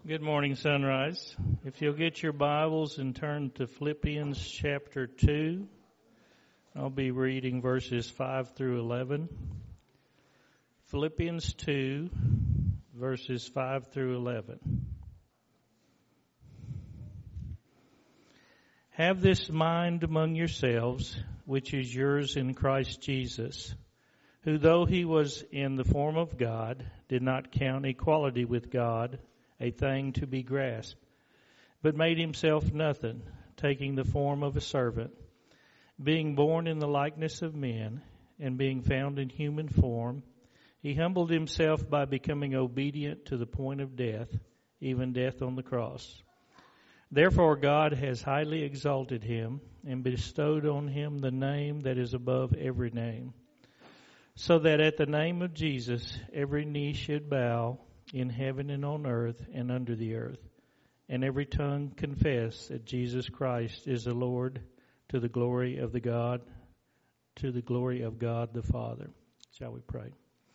Good morning, Sunrise. If you'll get your Bibles and turn to Philippians chapter 2, I'll be reading verses 5 through 11. Philippians 2, verses 5 through 11. Have this mind among yourselves, which is yours in Christ Jesus, who though he was in the form of God, did not count equality with God a thing to be grasped, but made himself nothing, taking the form of a servant, being born in the likeness of men, and being found in human form, he humbled himself by becoming obedient to the point of death, even death on the cross. Therefore God has highly exalted him, and bestowed on him the name that is above every name, so that at the name of Jesus every knee should bow, in heaven and on earth and under the earth, and every tongue confess that Jesus Christ is the Lord, to the glory of God the Father. Shall we pray?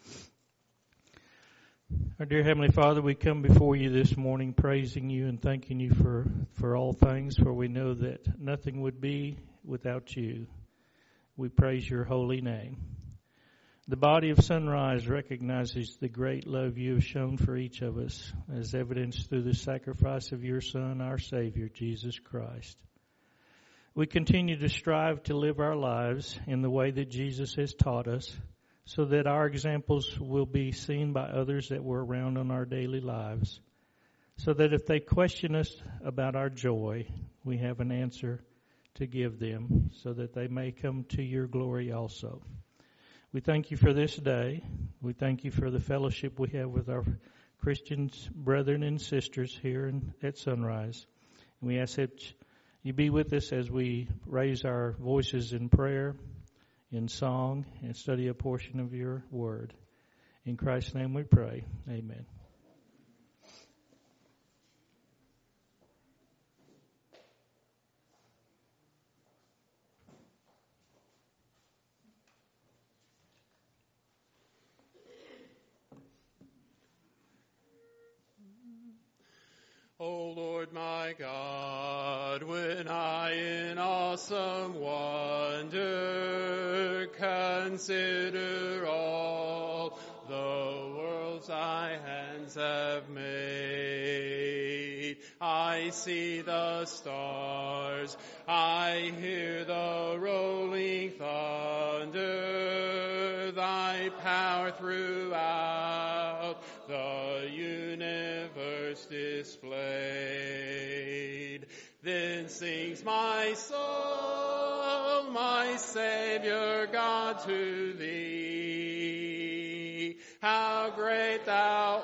Our dear Heavenly Father, we come before you this morning praising you and thanking you for all things, for we know that nothing would be without you. We praise your holy name. The body of Sunrise recognizes the great love you have shown for each of us, as evidenced through the sacrifice of your Son, our Savior, Jesus Christ. We continue to strive to live our lives in the way that Jesus has taught us, so that our examples will be seen by others that we're around on our daily lives, so that if they question us about our joy, we have an answer to give them, so that they may come to your glory also. We thank you for this day. We thank you for the fellowship we have with our Christian brethren and sisters here at Sunrise. And we ask that you be with us as we raise our voices in prayer, in song, and study a portion of your word. In Christ's name we pray. Amen. O Lord my God, when I in awesome wonder consider all the worlds thy hands have made, I see the stars, I hear the rolling thunder, thy power throughout the universe displayed. Then sings my soul, my Savior God, to thee. How great thou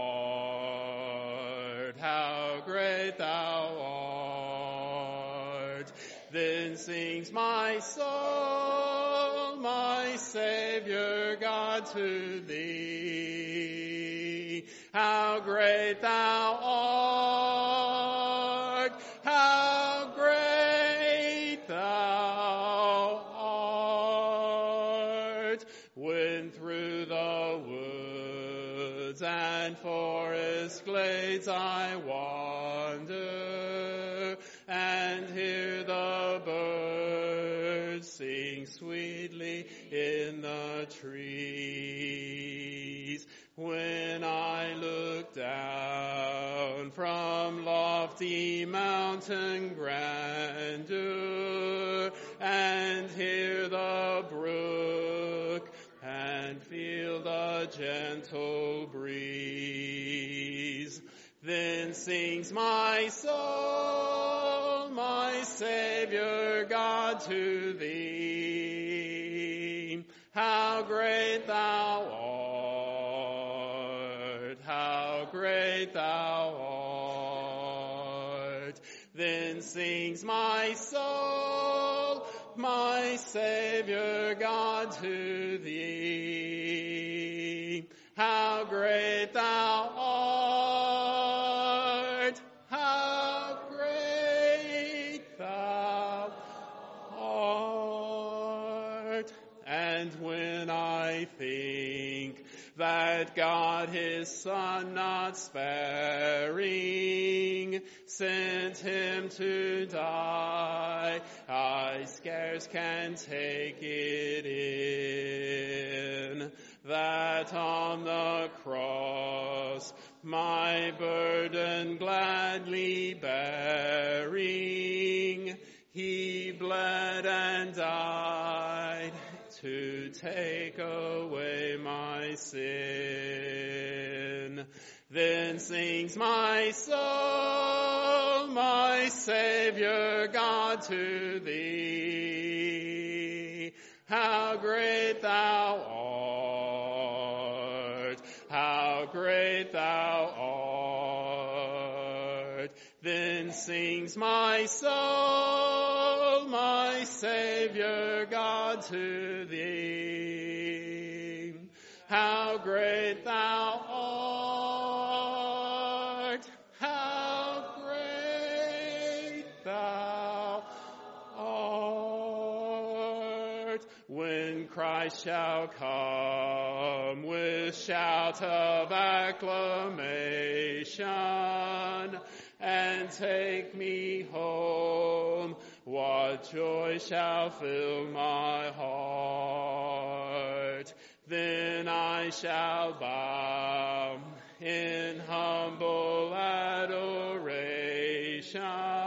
art, how great thou art. Then sings my soul, my Savior God, to thee. How great thou art, how great thou art. When through the woods and forest glades I wander, and hear the birds sing sweetly in the trees. When I look down from lofty mountain grandeur, and hear the brook, and feel the gentle breeze, then sings my soul, my Savior God, to thee. How great thou art, how great thou art. Then sings my soul, my Savior God, to thee. How great thou art, how great thou art. And when I think that God his Son not sparing sent him to die. I scarce can take it in, that on the cross my burden gladly bearing, he bled and died to take away my sin. Then sings my soul, my Savior God, to thee. How great thou art, how great thou art. Then sings my soul, my Savior God, to thee. How great thou art, how great thou art. When Christ shall come with shout of acclamation and take me home, what joy shall fill my heart. Then I shall bow in humble adoration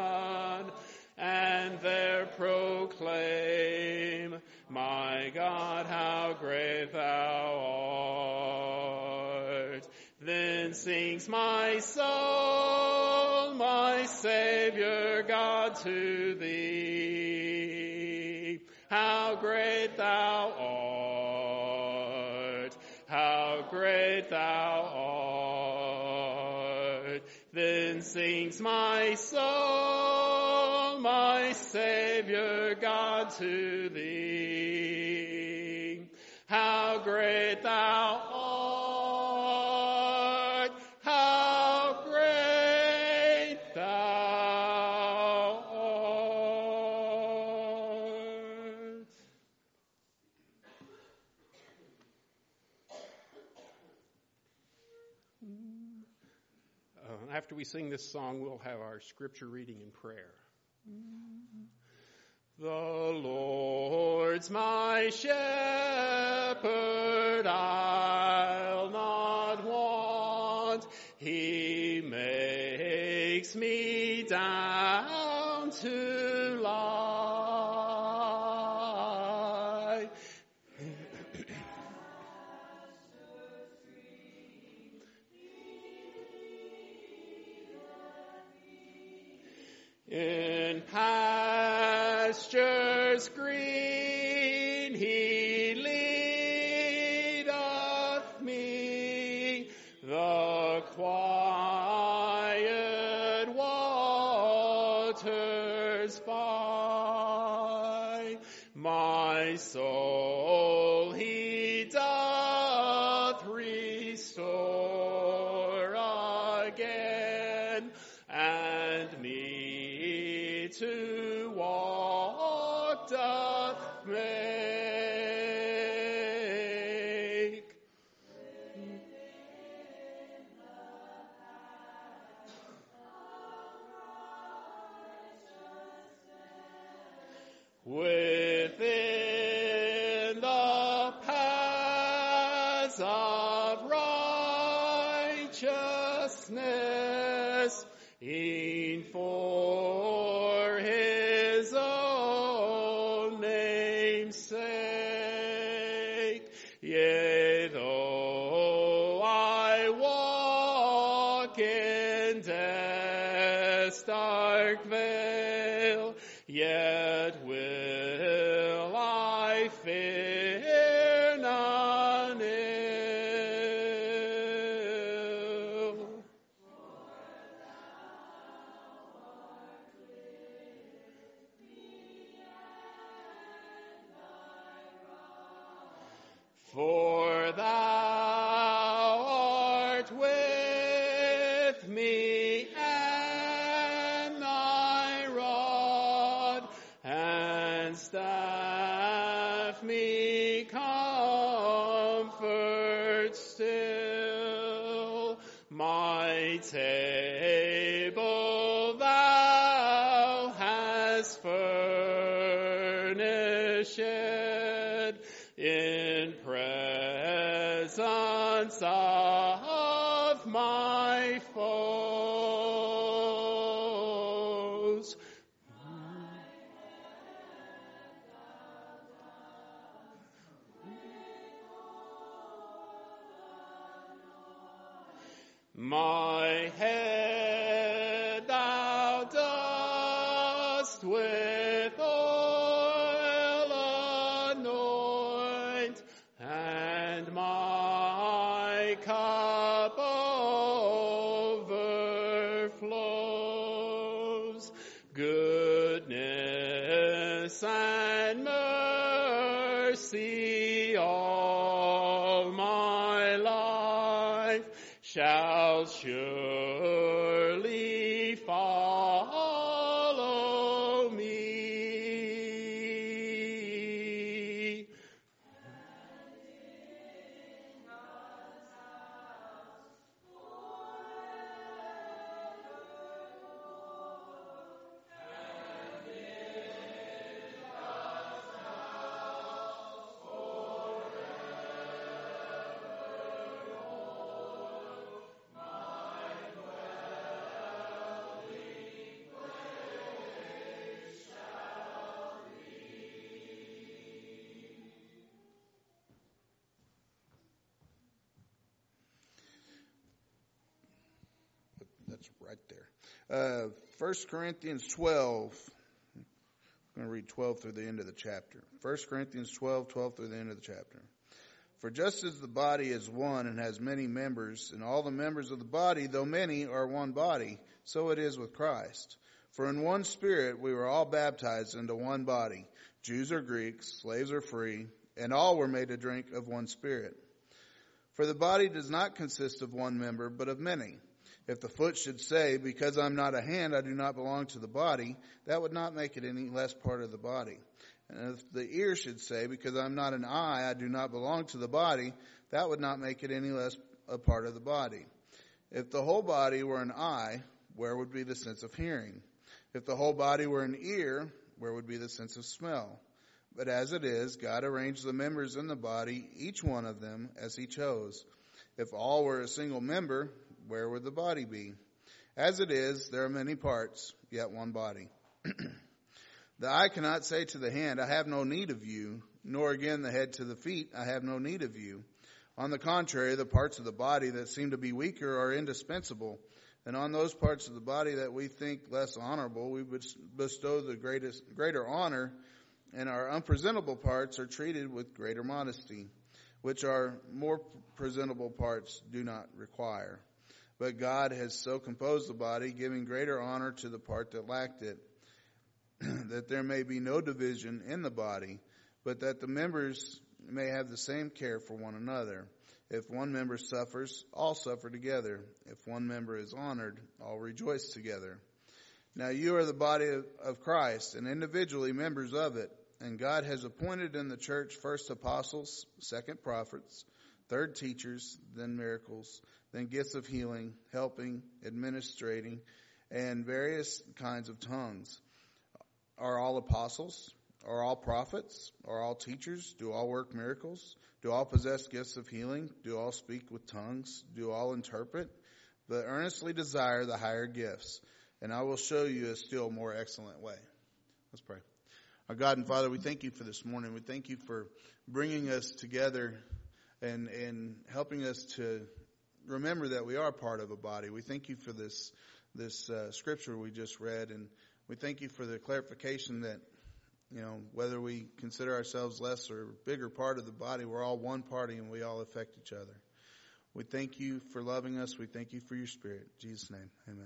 and there proclaim, my God, how great thou art. Then sings my soul, my Savior God, to thee. How great thou art, how great thou art. Then sings my soul, my Savior God, to thee. How great thou art, how great thou art. After we sing this song, we'll have our scripture reading and prayer. The Lord's my shepherd, I'll not want. He makes me down to lie. In pastures green he leadeth me, the quiet waters by. My soul he doth restore again, and me to walk doth make. Within the paths of righteousness, e'en for his own name's sake. Yea, though I walk in death's dark vale, yet will I fear none ill. For thou art with me, and thy rod and staff me comfort still. My table thou hast furnished in presence of my foes. My head thou dost with oil anoint, and my cup overflows. Goodness and mercy all my life shall surely follow me. That's right there. 1 Corinthians 12. I'm going to read 12 through the end of the chapter. 1 Corinthians 12 through the end of the chapter. For just as the body is one and has many members, and all the members of the body, though many, are one body, so it is with Christ. For in one Spirit we were all baptized into one body, Jews or Greeks, slaves or free, and all were made to drink of one Spirit. For the body does not consist of one member, but of many. If the foot should say, because I'm not a hand, I do not belong to the body, that would not make it any less part of the body. And if the ear should say, because I'm not an eye, I do not belong to the body, that would not make it any less a part of the body. If the whole body were an eye, where would be the sense of hearing? If the whole body were an ear, where would be the sense of smell? But as it is, God arranged the members in the body, each one of them, as he chose. If all were a single member, where would the body be? As it is, there are many parts, yet one body. The eye cannot say to the hand, I have no need of you, nor again the head to the feet, I have no need of you. On the contrary, the parts of the body that seem to be weaker are indispensable, and on those parts of the body that we think less honorable, we would bestow the greater honor, and our unpresentable parts are treated with greater modesty, which our more presentable parts do not require. But God has so composed the body, giving greater honor to the part that lacked it, that there may be no division in the body, but that the members may have the same care for one another. If one member suffers, all suffer together. If one member is honored, all rejoice together. Now you are the body of Christ, and individually members of it. And God has appointed in the church first apostles, second prophets, third teachers, then miracles, then gifts of healing, helping, administrating, and various kinds of tongues. Are all apostles? Are all prophets? Are all teachers? Do all work miracles? Do all possess gifts of healing? Do all speak with tongues? Do all interpret? But earnestly desire the higher gifts, and I will show you a still more excellent way. Let's pray. Our God and Father, we thank you for this morning. We thank you for bringing us together and helping us to remember that we are part of a body. We thank you for this scripture we just read, and we thank you for the clarification that, whether we consider ourselves less or bigger part of the body, we're all one party and we all affect each other. We thank you for loving us. We thank you for your Spirit. In Jesus' name, amen.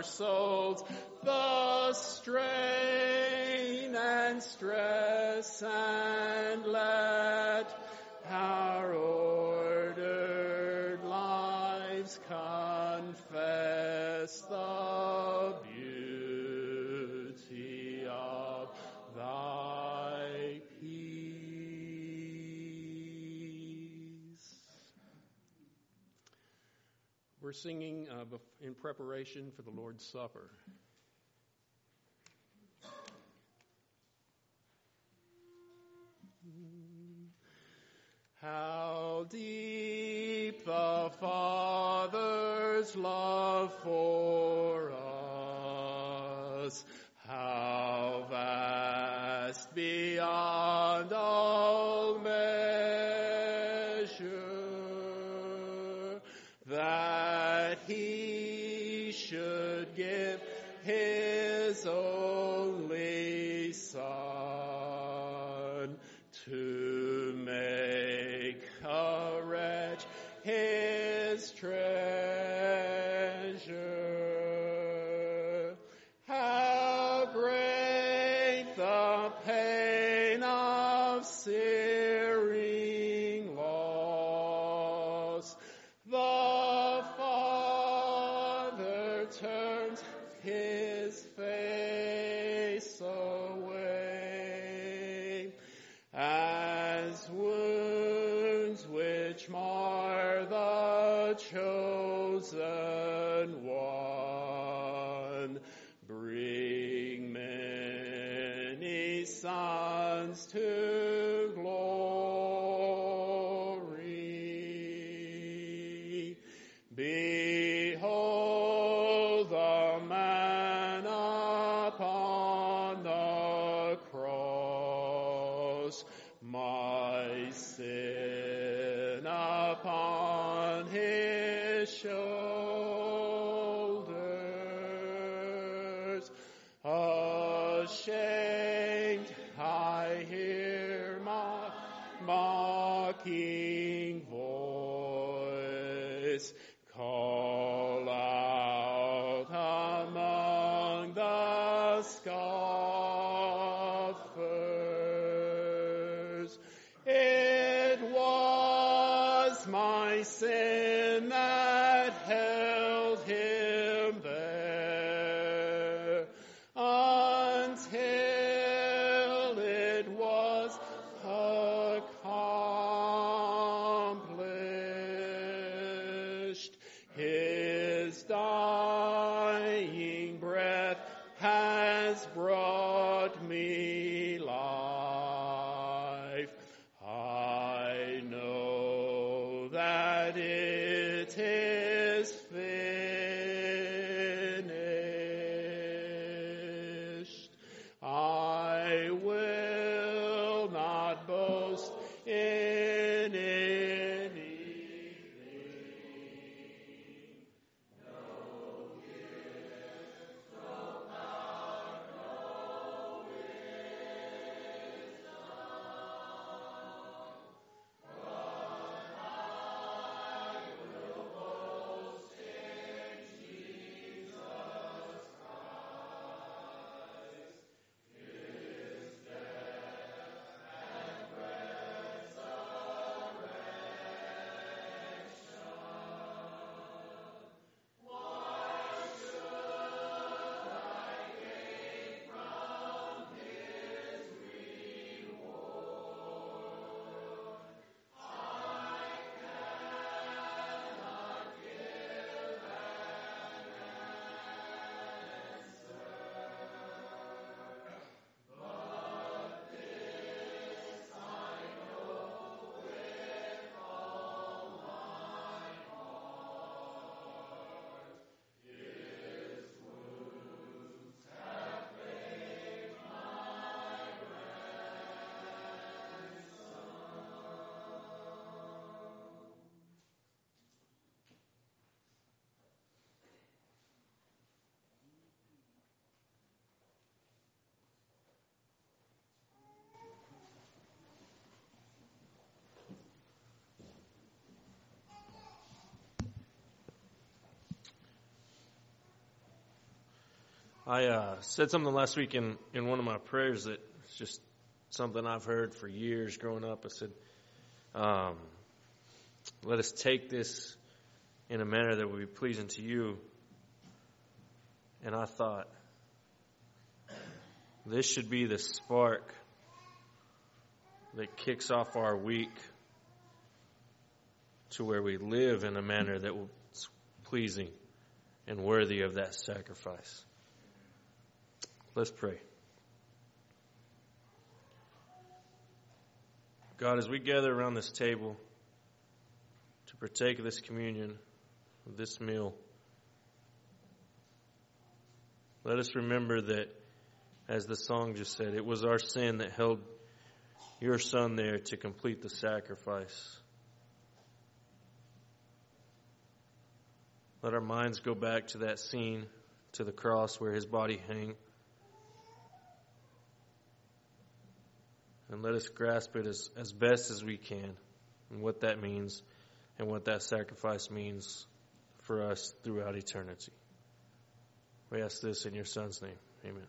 souls the strain and stress, and let our ordered lives confess the beauty of thy peace. We're singing in preparation for the Lord's Supper. How deep the Father's love for us, how vast beyond all measure, that He should give His only Son to make a wretch His treasure. How great the pain of searing loss! The Father turns His face away, as wounds which mar the chosen one bring many sons to glory. Behold the man upon the cross, my sin upon His shoulders. Ashamed, I hear my mocking voice call out among the scoffers. It was my sin that held Him there until it was accomplished. His dying breath has brought me life. I know that it is finished. I said something last week in one of my prayers that it's just something I've heard for years growing up. I said, let us take this in a manner that will be pleasing to you. And I thought, this should be the spark that kicks off our week to where we live in a manner that will be pleasing and worthy of that sacrifice. Let's pray. God, as we gather around this table to partake of this communion, of this meal, let us remember that, as the song just said, it was our sin that held your Son there to complete the sacrifice. Let our minds go back to that scene, to the cross where his body hung. And let us grasp it as best as we can, and what that means and what that sacrifice means for us throughout eternity. We ask this in your Son's name. Amen.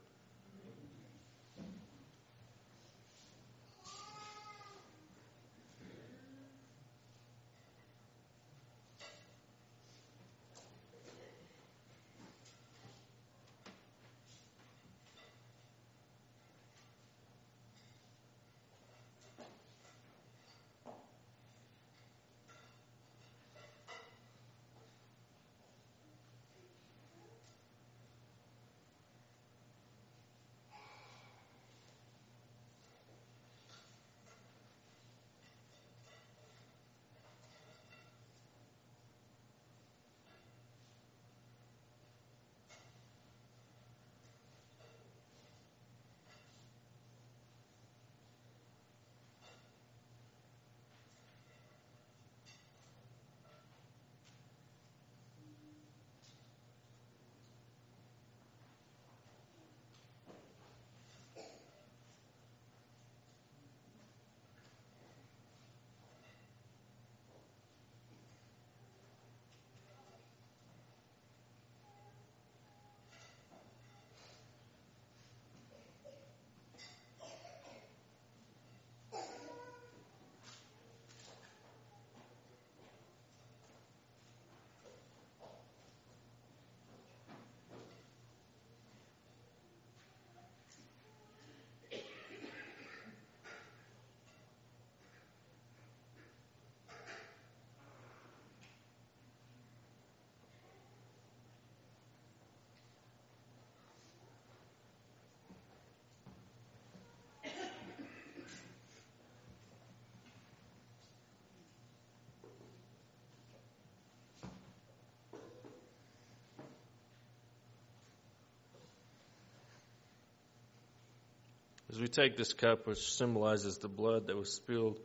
As we take this cup, which symbolizes the blood that was spilled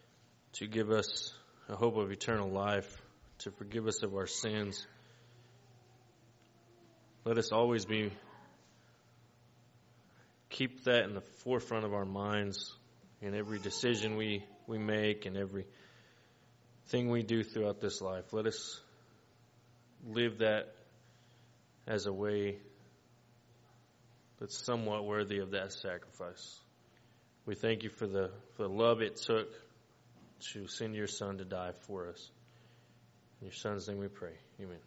to give us a hope of eternal life, to forgive us of our sins, let us always keep that in the forefront of our minds in every decision we make and every thing we do throughout this life. Let us live that as a way that's somewhat worthy of that sacrifice. We thank you for the love it took to send your Son to die for us. In your Son's name we pray. Amen.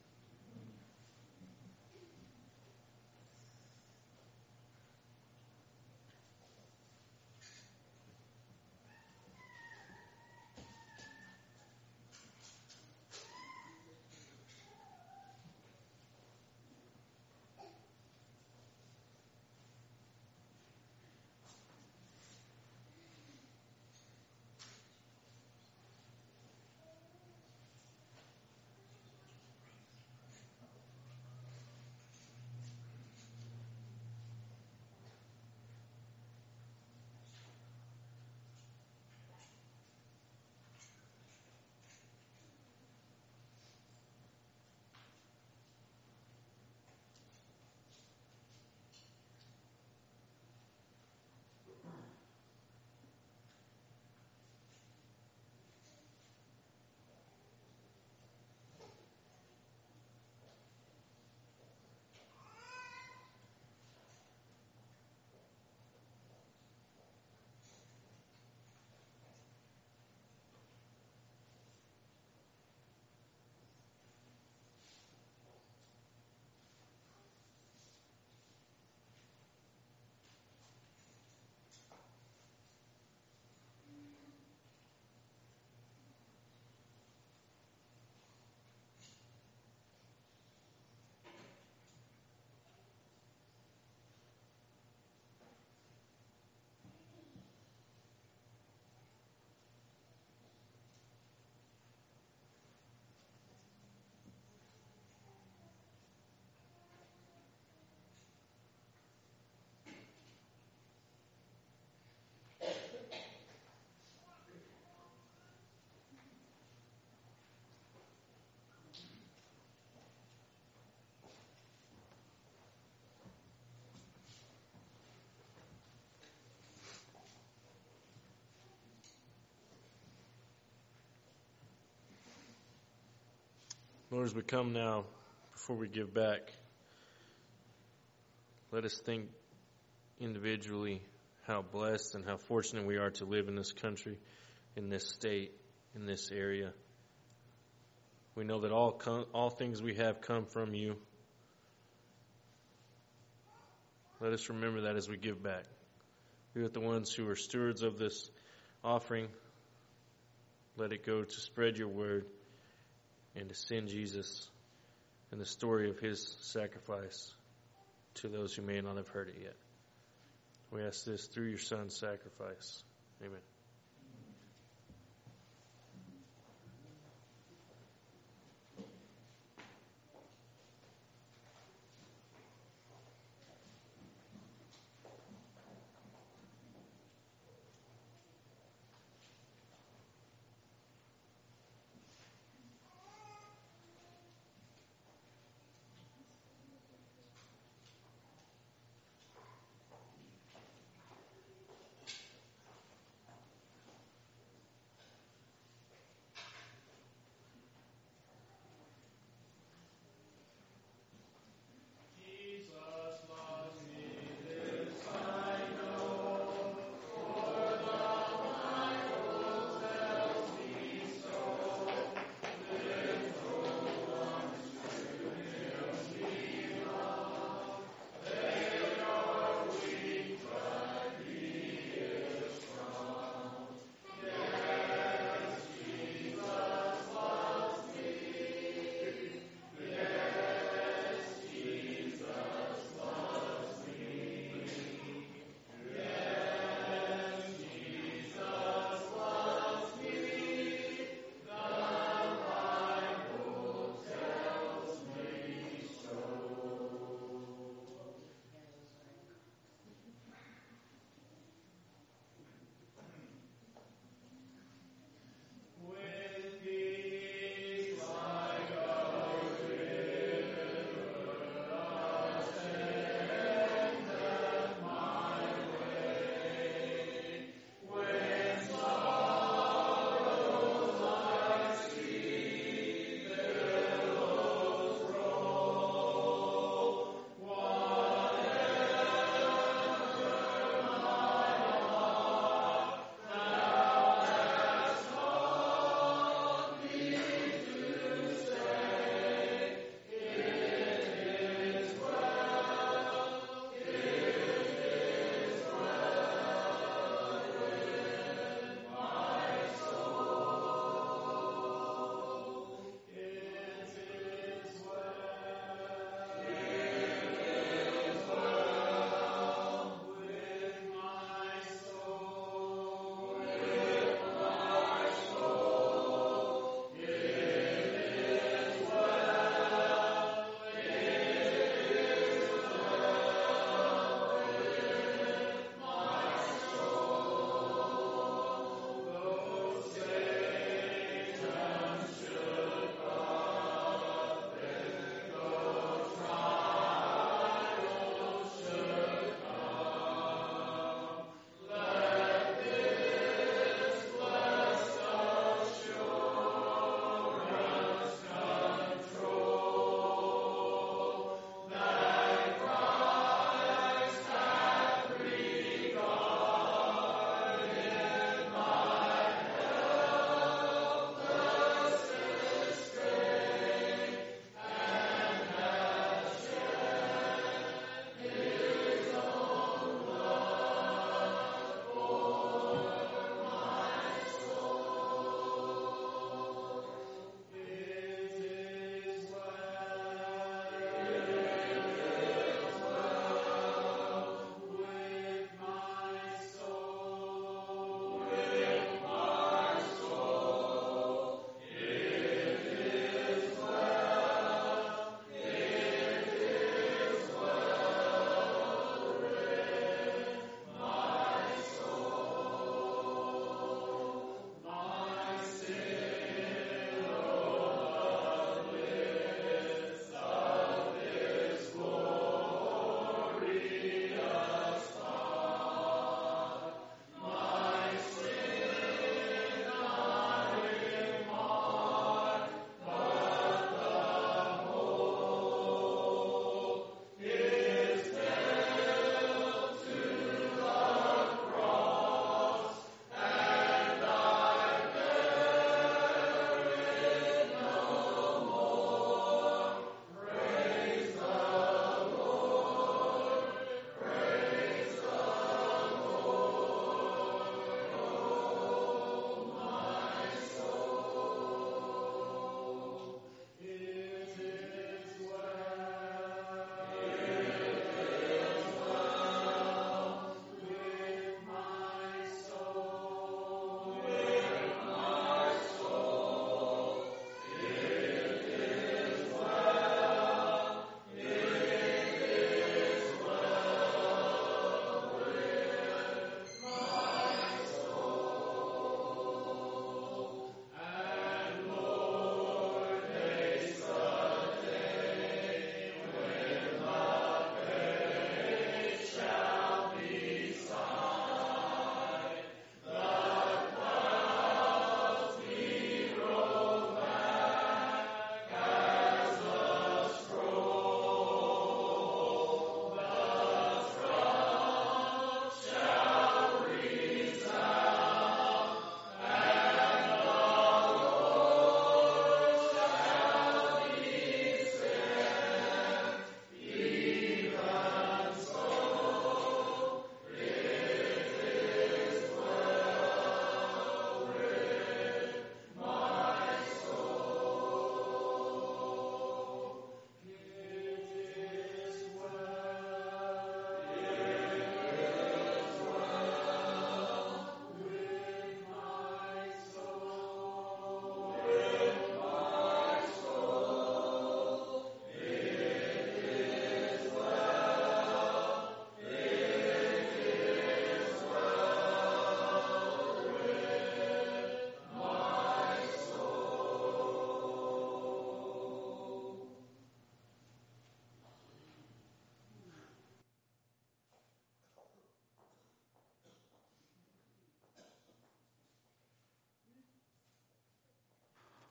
Lord, as we come now, before we give back, let us think individually how blessed and how fortunate we are to live in this country, in this state, in this area. We know that all things we have come from you. Let us remember that as we give back. Be with the ones who are stewards of this offering. Let it go to spread your word and to send Jesus and the story of his sacrifice to those who may not have heard it yet. We ask this through your Son's sacrifice. Amen.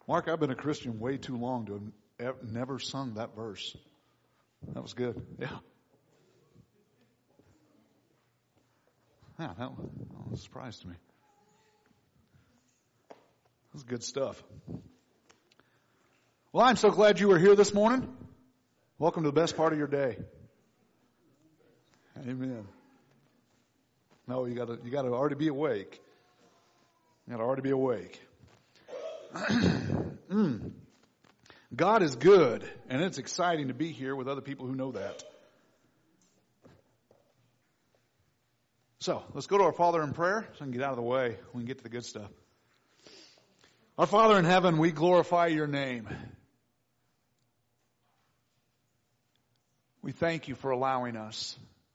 Mark, I've been a Christian way too long to have never sung that verse. That was good. Yeah. Yeah, that was a surprise to me. That was good stuff. Well, I'm so glad you were here this morning. Welcome to the best part of your day. Amen. No, you gotta already be awake. You gotta already be awake. God is good, and it's exciting to be here with other people who know that. So, let's go to our Father in prayer so I can get out of the way. We can get to the good stuff. Our Father in heaven, we glorify your name. We thank you for allowing us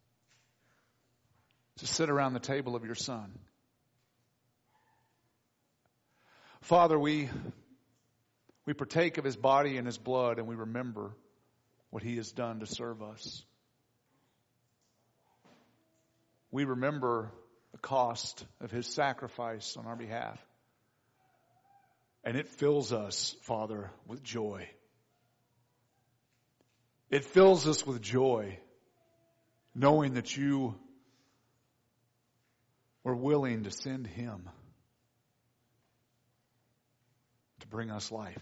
to sit around the table of your Son. Father, we partake of his body and his blood, and we remember what he has done to serve us. We remember the cost of his sacrifice on our behalf. And it fills us, Father, with joy. It fills us with joy, knowing that you were willing to send him to bring us life.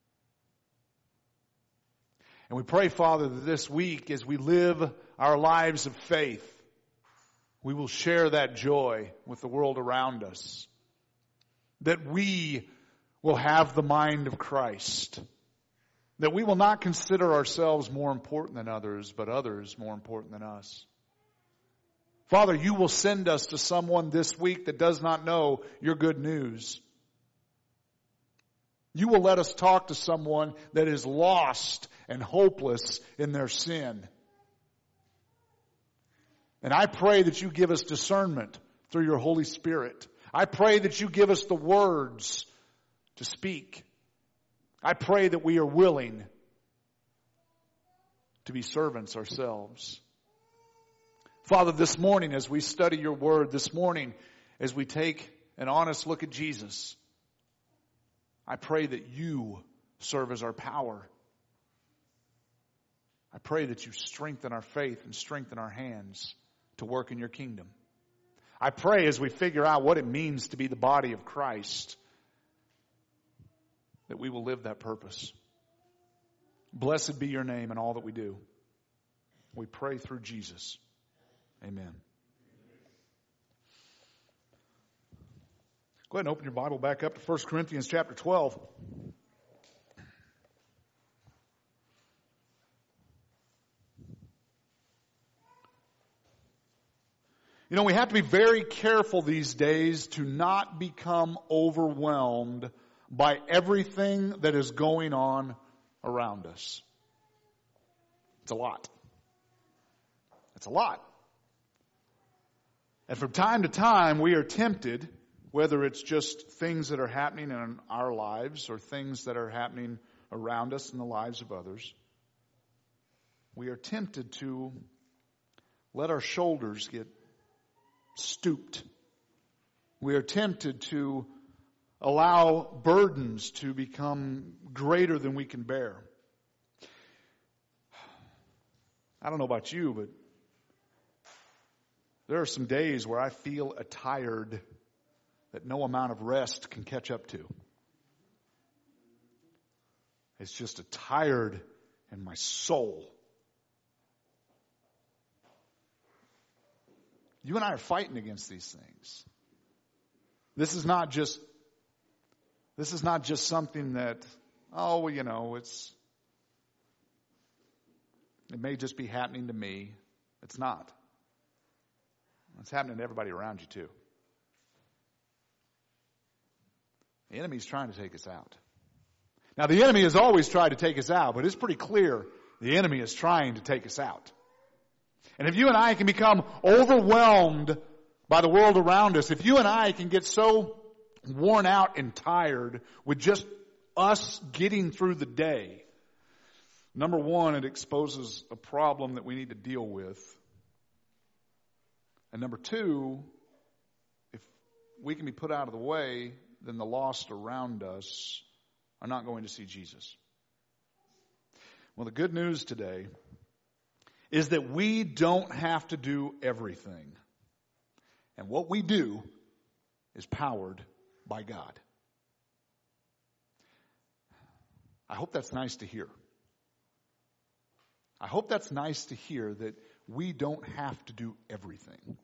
And we pray, Father, that this week as we live our lives of faith, we will share that joy with the world around us. That we will have the mind of Christ. That we will not consider ourselves more important than others, but others more important than us. Father, you will send us to someone this week that does not know your good news. You will let us talk to someone that is lost and hopeless in their sin. And I pray that you give us discernment through your Holy Spirit. I pray that you give us the words to speak. I pray that we are willing to be servants ourselves. Father, this morning as we study your word, this morning as we take an honest look at Jesus, I pray that you serve as our power. I pray that you strengthen our faith and strengthen our hands to work in your kingdom. I pray as we figure out what it means to be the body of Christ, that we will live that purpose. Blessed be your name in all that we do. We pray through Jesus. Amen. Go ahead and open your Bible back up to 1 Corinthians chapter 12. You know, we have to be very careful these days to not become overwhelmed by everything that is going on around us. It's a lot. It's a lot. And from time to time, we are tempted, whether it's just things that are happening in our lives or things that are happening around us in the lives of others, we are tempted to let our shoulders get stooped. We are tempted to allow burdens to become greater than we can bear. I don't know about you, but there are some days where I feel tired that no amount of rest can catch up to. It's just a tired in my soul. You and I are fighting against these things. This is not just something that, it may just be happening to me. It's not. It's happening to everybody around you too. The enemy's trying to take us out. Now the enemy has always tried to take us out, but it's pretty clear the enemy is trying to take us out. And if you and I can become overwhelmed by the world around us, if you and I can get so worn out and tired with just us getting through the day, number one, it exposes a problem that we need to deal with. And number two, if we can be put out of the way, then the lost around us are not going to see Jesus. Well, the good news today is that we don't have to do everything. And what we do is powered by God. I hope that's nice to hear. I hope that's nice to hear that we don't have to do everything.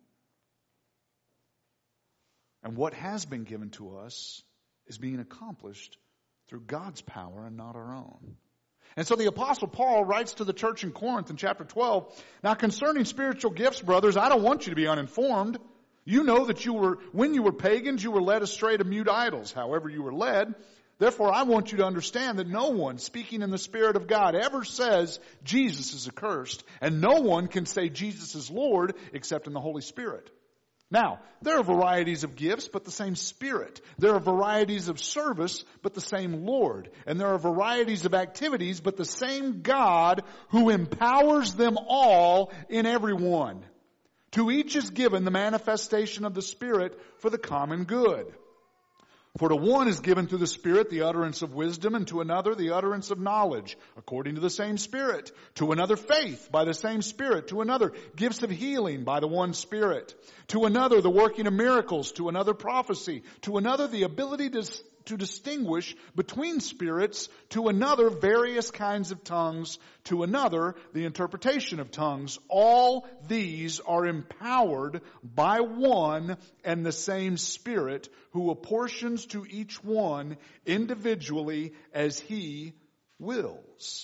And what has been given to us is being accomplished through God's power and not our own. And so the Apostle Paul writes to the church in Corinth in chapter 12, "Now concerning spiritual gifts, brothers, I don't want you to be uninformed. You know that when you were pagans, you were led astray to mute idols, however you were led. Therefore, I want you to understand that no one speaking in the Spirit of God ever says Jesus is accursed, and no one can say Jesus is Lord except in the Holy Spirit. Now, there are varieties of gifts, but the same Spirit. There are varieties of service, but the same Lord. And there are varieties of activities, but the same God who empowers them all in everyone. To each is given the manifestation of the Spirit for the common good. For to one is given through the Spirit the utterance of wisdom, and to another the utterance of knowledge, according to the same Spirit. To another faith by the same Spirit. To another gifts of healing by the one Spirit. To another the working of miracles. To another prophecy. To another the ability to distinguish between spirits. To another various kinds of tongues. To another the interpretation of tongues. All these are empowered by one and the same Spirit, who apportions to each one individually as He wills."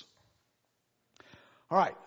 All right.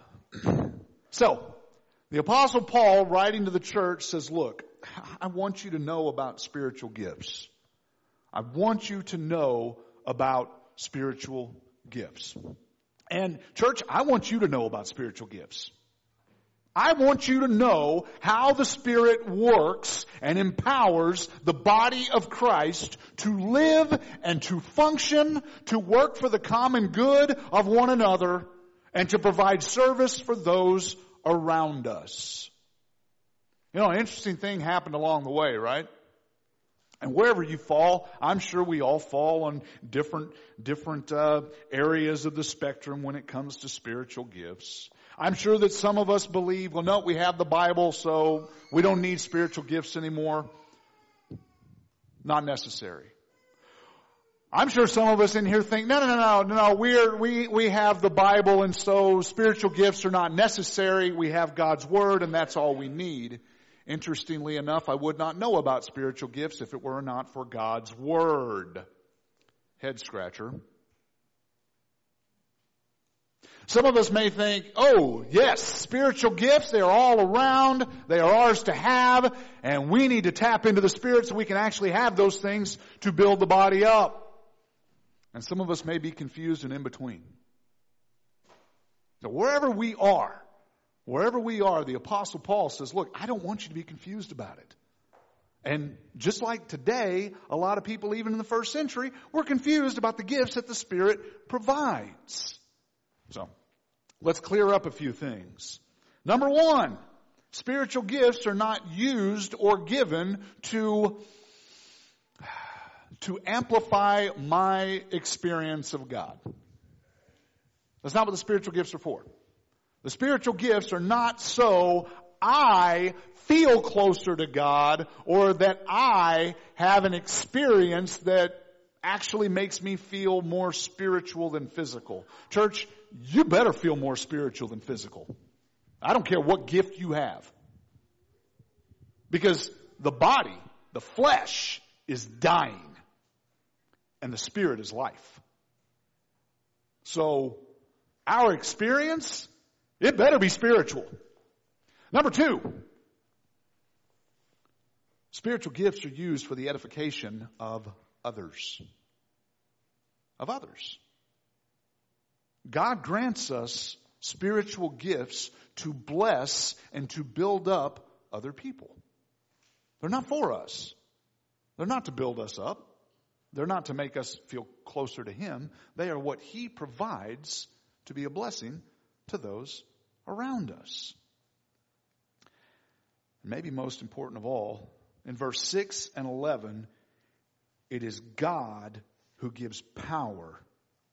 So, the Apostle Paul, writing to the church, says, look, I want you to know about spiritual gifts. I want you to know about spiritual gifts. And church, I want you to know about spiritual gifts. I want you to know how the Spirit works and empowers the body of Christ to live and to function, to work for the common good of one another, and to provide service for those around us. You know, an interesting thing happened along the way, right? And wherever you fall, I'm sure we all fall on different areas of the spectrum when it comes to spiritual gifts. I'm sure that some of us believe, well, no, we have the Bible, so we don't need spiritual gifts anymore. Not necessary. I'm sure some of us in here think, no, we have the Bible, and so spiritual gifts are not necessary. We have God's Word, and that's all we need. Interestingly enough, I would not know about spiritual gifts if it were not for God's Word. Head scratcher. Some of us may think, oh, yes, spiritual gifts, they are all around, they are ours to have, and we need to tap into the Spirit so we can actually have those things to build the body up. And some of us may be confused and in between. So wherever we are, the Apostle Paul says, look, I don't want you to be confused about it. And just like today, a lot of people, even in the first century, were confused about the gifts that the Spirit provides. So, let's clear up a few things. Number one, spiritual gifts are not used or given to amplify my experience of God. That's not what the spiritual gifts are for. The spiritual gifts are not so I feel closer to God or that I have an experience that actually makes me feel more spiritual than physical. Church, you better feel more spiritual than physical. I don't care what gift you have. Because the body, the flesh, is dying. And the Spirit is life. So, our experience, it better be spiritual. Number two, spiritual gifts are used for the edification of others. Of others. God grants us spiritual gifts to bless and to build up other people. They're not for us. They're not to build us up. They're not to make us feel closer to Him. They are what He provides to be a blessing to those around us. Maybe most important of all, in verse 6 and 11, it is God who gives power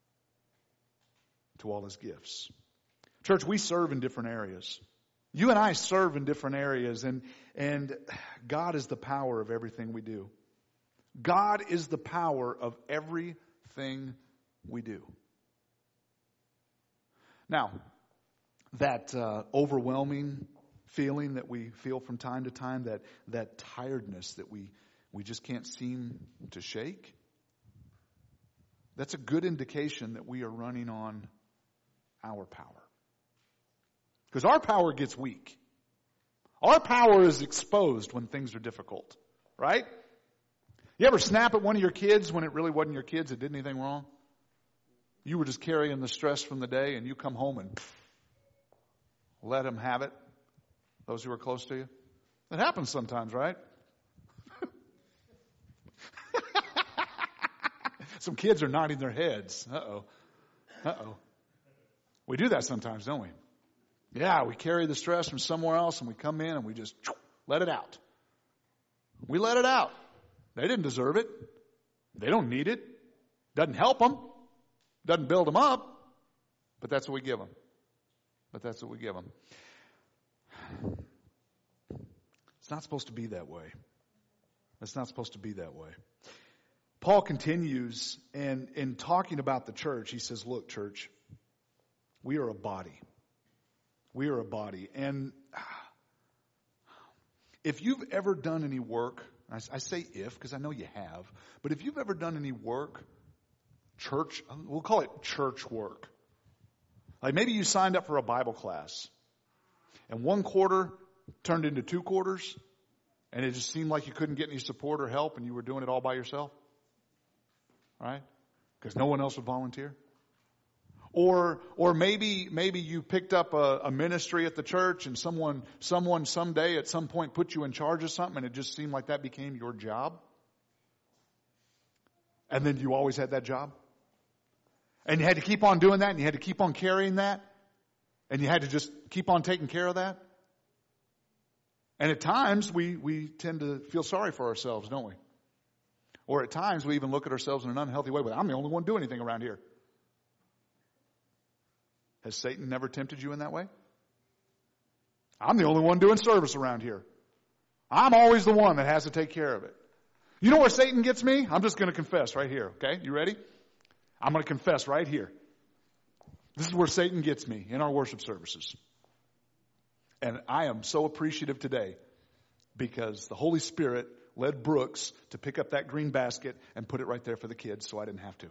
to all his gifts. Church, we serve in different areas. You and I serve in different areas, and God is the power of everything we do. God is the power of everything we do. Now, that overwhelming feeling that we feel from time to time, that tiredness that we just can't seem to shake, that's a good indication that we are running on our power. Because our power gets weak. Our power is exposed when things are difficult, right? You ever snap at one of your kids when it really wasn't your kids that did anything wrong? You were just carrying the stress from the day, and you come home and let them have it, those who are close to you. It happens sometimes, right? Some kids are nodding their heads. Uh-oh. We do that sometimes, don't we? Yeah, we carry the stress from somewhere else, and we come in and we just let it out. We let it out. They didn't deserve it. They don't need it. Doesn't help them. Doesn't build them up. But that's what we give them. It's not supposed to be that way. It's not supposed to be that way. Paul continues, and in talking about the church, he says, look, church, we are a body. We are a body. And if you've ever done any work, I say if because I know you have, but if you've ever done any work, church, we'll call it church work. Like maybe you signed up for a Bible class and one quarter turned into 2 quarters and it just seemed like you couldn't get any support or help and you were doing it all by yourself. Right? Because no one else would volunteer. Or maybe you picked up a ministry at the church and someone someday at some point put you in charge of something and it just seemed like that became your job. And then you always had that job. And you had to keep on doing that and you had to keep on carrying that. And you had to just keep on taking care of that. And at times we tend to feel sorry for ourselves, don't we? Or at times we even look at ourselves in an unhealthy way. Well, I'm the only one doing anything around here. Has Satan never tempted you in that way? I'm the only one doing service around here. I'm always the one that has to take care of it. You know where Satan gets me? I'm just going to confess right here. Okay, you ready? I'm going to confess right here. This is where Satan gets me in our worship services. And I am so appreciative today because the Holy Spirit led Brooks to pick up that green basket and put it right there for the kids so I didn't have to.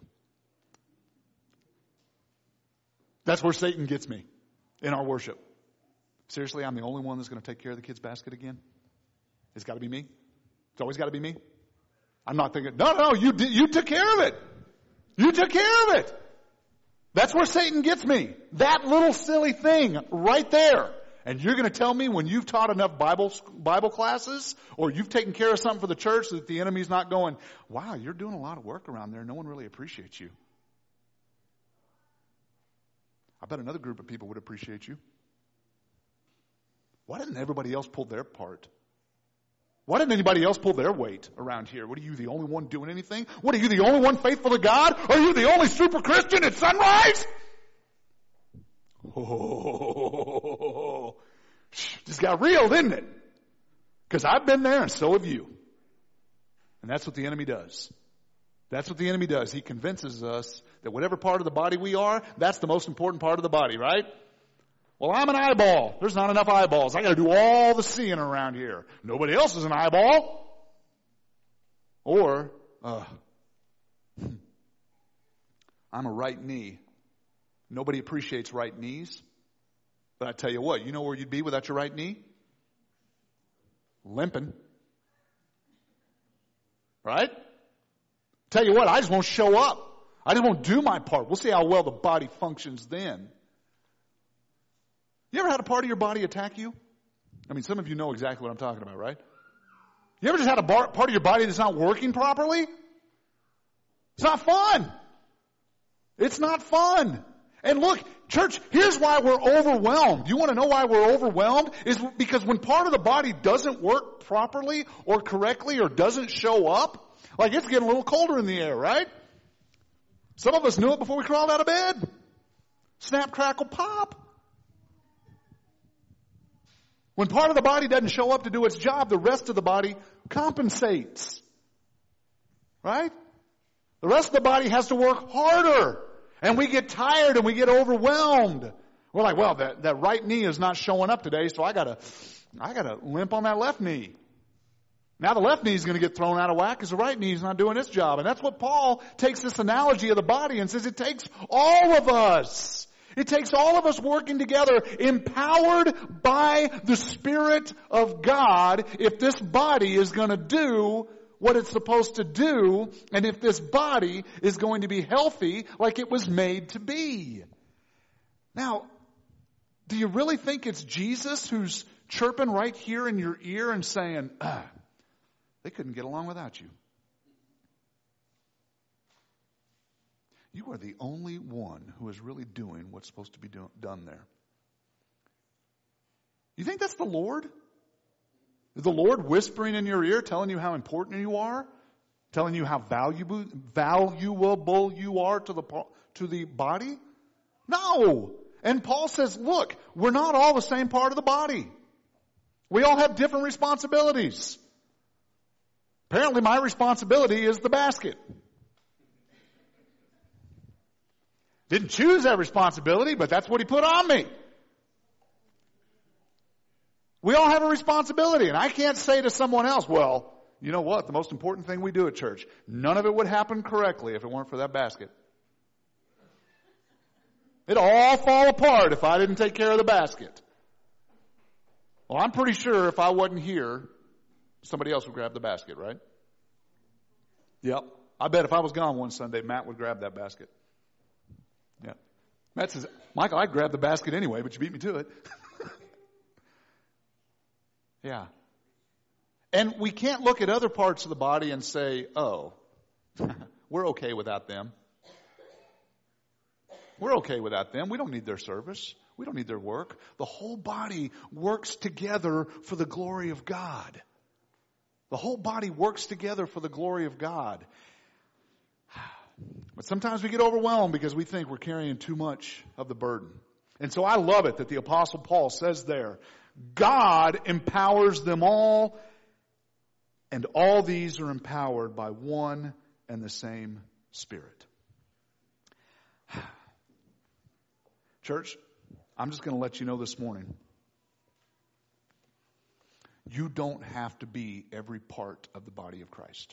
That's where Satan gets me in our worship. Seriously, I'm the only one that's going to take care of the kids' basket again? It's got to be me? It's always got to be me? I'm not thinking, no, you took care of it. You took care of it. That's where Satan gets me. That little silly thing right there. And you're going to tell me when you've taught enough Bible classes or you've taken care of something for the church that the enemy's not going, wow, you're doing a lot of work around there. No one really appreciates you. I bet another group of people would appreciate you. Why didn't everybody else pull their part? Why didn't anybody else pull their weight around here? What, are you the only one doing anything? What, are you the only one faithful to God? Are you the only super Christian at Sunrise? Oh, just got real, didn't it? Because I've been there and so have you. And that's what the enemy does. That's what the enemy does. He convinces us that whatever part of the body we are, that's the most important part of the body, right? Well, I'm an eyeball. There's not enough eyeballs. I got to do all the seeing around here. Nobody else is an eyeball. Or, I'm a right knee. Nobody appreciates right knees. But I tell you what, you know where you'd be without your right knee? Limping. Right? Tell you what, I just won't show up. I just won't do my part. We'll see how well the body functions then. You ever had a part of your body attack you? I mean, some of you know exactly what I'm talking about, right? You ever just had a part of your body that's not working properly? It's not fun. It's not fun. And look, church, here's why we're overwhelmed. You want to know why we're overwhelmed? Is because when part of the body doesn't work properly or correctly or doesn't show up, like it's getting a little colder in the air, right? Some of us knew it before we crawled out of bed. Snap, crackle, pop. When part of the body doesn't show up to do its job, the rest of the body compensates. Right? The rest of the body has to work harder. And we get tired and we get overwhelmed. We're like, well, that right knee is not showing up today, so I gotta limp on that left knee. Now the left knee is going to get thrown out of whack because the right knee is not doing its job. And that's what Paul takes this analogy of the body and says it takes all of us. It takes all of us working together, empowered by the Spirit of God, if this body is going to do what it's supposed to do, and if this body is going to be healthy like it was made to be. Now, do you really think it's Jesus who's chirping right here in your ear and saying, they couldn't get along without you? You are the only one who is really doing what's supposed to be done there. You think that's the Lord? Is the Lord whispering in your ear, telling you how important you are? Telling you how valuable you are to the body? No! And Paul says, look, we're not all the same part of the body. We all have different responsibilities. Apparently my responsibility is the basket. Didn't choose that responsibility, but that's what he put on me. We all have a responsibility, and I can't say to someone else, well, you know what, the most important thing we do at church, none of it would happen correctly if it weren't for that basket. It'd all fall apart if I didn't take care of the basket. Well, I'm pretty sure if I wasn't here, somebody else would grab the basket, right? Yep. I bet if I was gone one Sunday, Matt would grab that basket. Yeah. Matt says, Michael, I'd grab the basket anyway, but you beat me to it. Yeah. And we can't look at other parts of the body and say, oh, we're okay without them. We're okay without them. We don't need their service. We don't need their work. The whole body works together for the glory of God. The whole body works together for the glory of God. But sometimes we get overwhelmed because we think we're carrying too much of the burden. And so I love it that the Apostle Paul says there, God empowers them all, and all these are empowered by one and the same Spirit. Church, I'm just going to let you know this morning, you don't have to be every part of the body of Christ.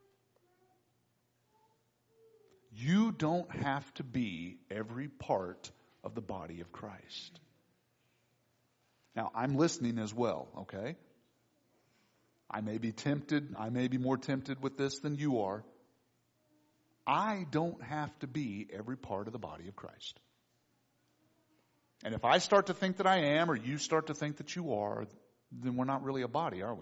You don't have to be every part of the body of Christ. Now, I'm listening as well, okay? I may be tempted. I may be more tempted with this than you are. I don't have to be every part of the body of Christ. And if I start to think that I am, or you start to think that you are, then we're not really a body, are we?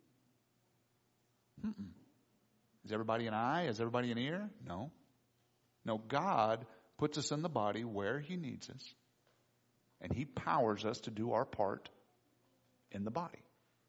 Is everybody an eye? Is everybody an ear? No. No, God puts us in the body where He needs us. And He powers us to do our part in the body.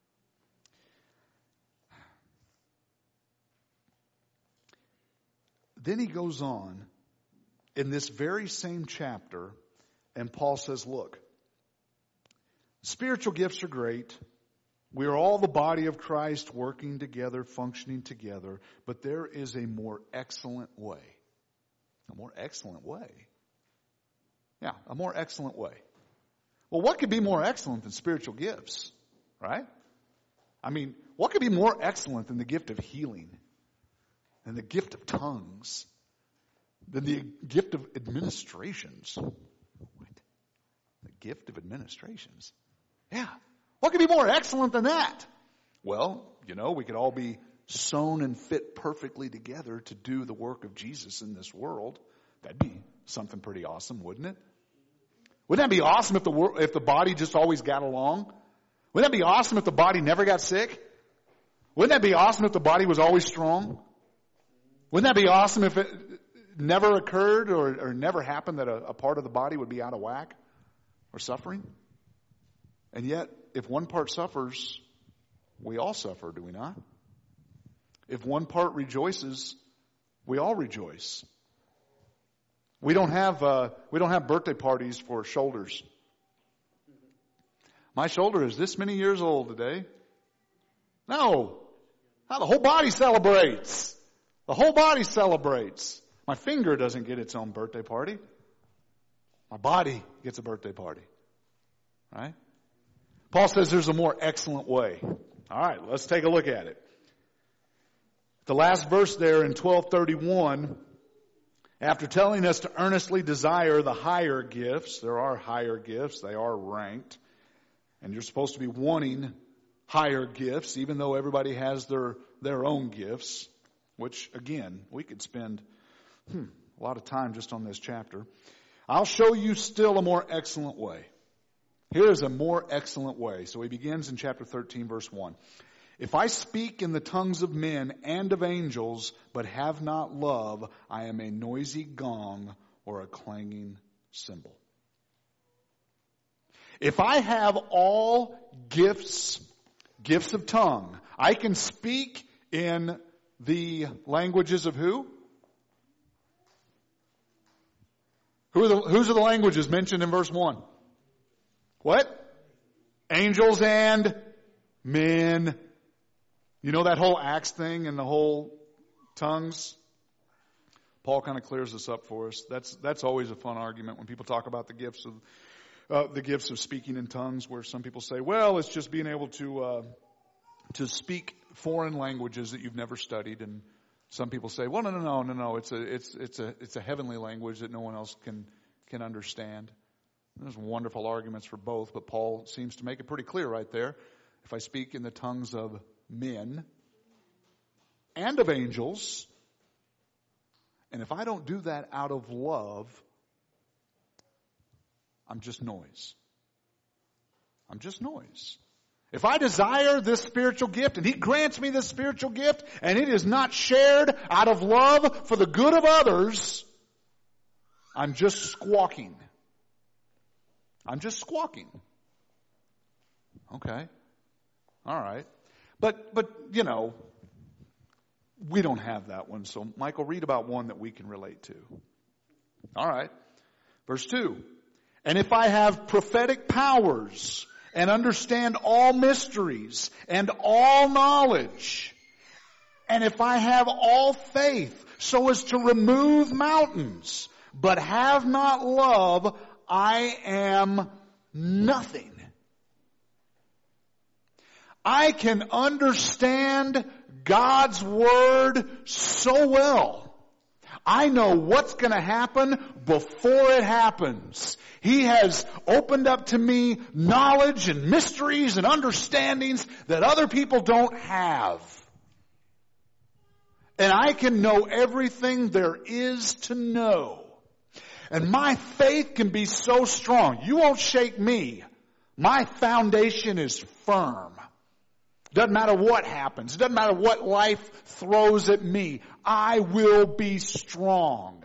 Then he goes on in this very same chapter, and Paul says, look, spiritual gifts are great. We are all the body of Christ working together, functioning together, but there is a more excellent way. A more excellent way. Yeah, a more excellent way. Well, what could be more excellent than spiritual gifts, right? I mean, what could be more excellent than the gift of healing, than the gift of tongues, than the gift of administrations? What? The gift of administrations? Yeah. What could be more excellent than that? Well, you know, we could all be sewn and fit perfectly together to do the work of Jesus in this world. That'd be something pretty awesome, wouldn't it? Wouldn't that be awesome if the body just always got along? Wouldn't that be awesome if the body never got sick? Wouldn't that be awesome if the body was always strong? Wouldn't that be awesome if it never occurred or never happened that a part of the body would be out of whack or suffering? And yet, if one part suffers, we all suffer, do we not? If one part rejoices, we all rejoice. We don't have birthday parties for shoulders. My shoulder is this many years old today. No. How the whole body celebrates. The whole body celebrates. My finger doesn't get its own birthday party. My body gets a birthday party. Right? Paul says there's a more excellent way. All right, let's take a look at it. The last verse there in 12:31, after telling us to earnestly desire the higher gifts, there are higher gifts, they are ranked, and you're supposed to be wanting higher gifts, even though everybody has their own gifts, which, again, we could spend a lot of time just on this chapter. I'll show you still a more excellent way. Here is a more excellent way. So he begins in chapter 13, verse 1. If I speak in the tongues of men and of angels, but have not love, I am a noisy gong or a clanging cymbal. If I have all gifts of tongue, I can speak in the languages of who? Whose are the languages mentioned in verse 1? What? Angels and men. You know that whole Acts thing and the whole tongues? Paul kind of clears this up for us. That's always a fun argument when people talk about the gifts of speaking in tongues, where some people say, well, it's just being able to speak foreign languages that you've never studied, and some people say, well, no, it's a heavenly language that no one else can understand. There's wonderful arguments for both, but Paul seems to make it pretty clear right there. If I speak in the tongues of men and of angels, and if I don't do that out of love, I'm just noise. I'm just noise. If I desire this spiritual gift, and He grants me this spiritual gift, and it is not shared out of love for the good of others, I'm just squawking. I'm just squawking. Okay. All right. But you know, we don't have that one. So Michael, read about one that we can relate to. All right. Verse 2. And if I have prophetic powers and understand all mysteries and all knowledge, and if I have all faith so as to remove mountains, but have not love, I am nothing. I can understand God's Word so well. I know what's going to happen before it happens. He has opened up to me knowledge and mysteries and understandings that other people don't have. And I can know everything there is to know. And my faith can be so strong. You won't shake me. My foundation is firm. Doesn't matter what happens. Doesn't matter what life throws at me. I will be strong.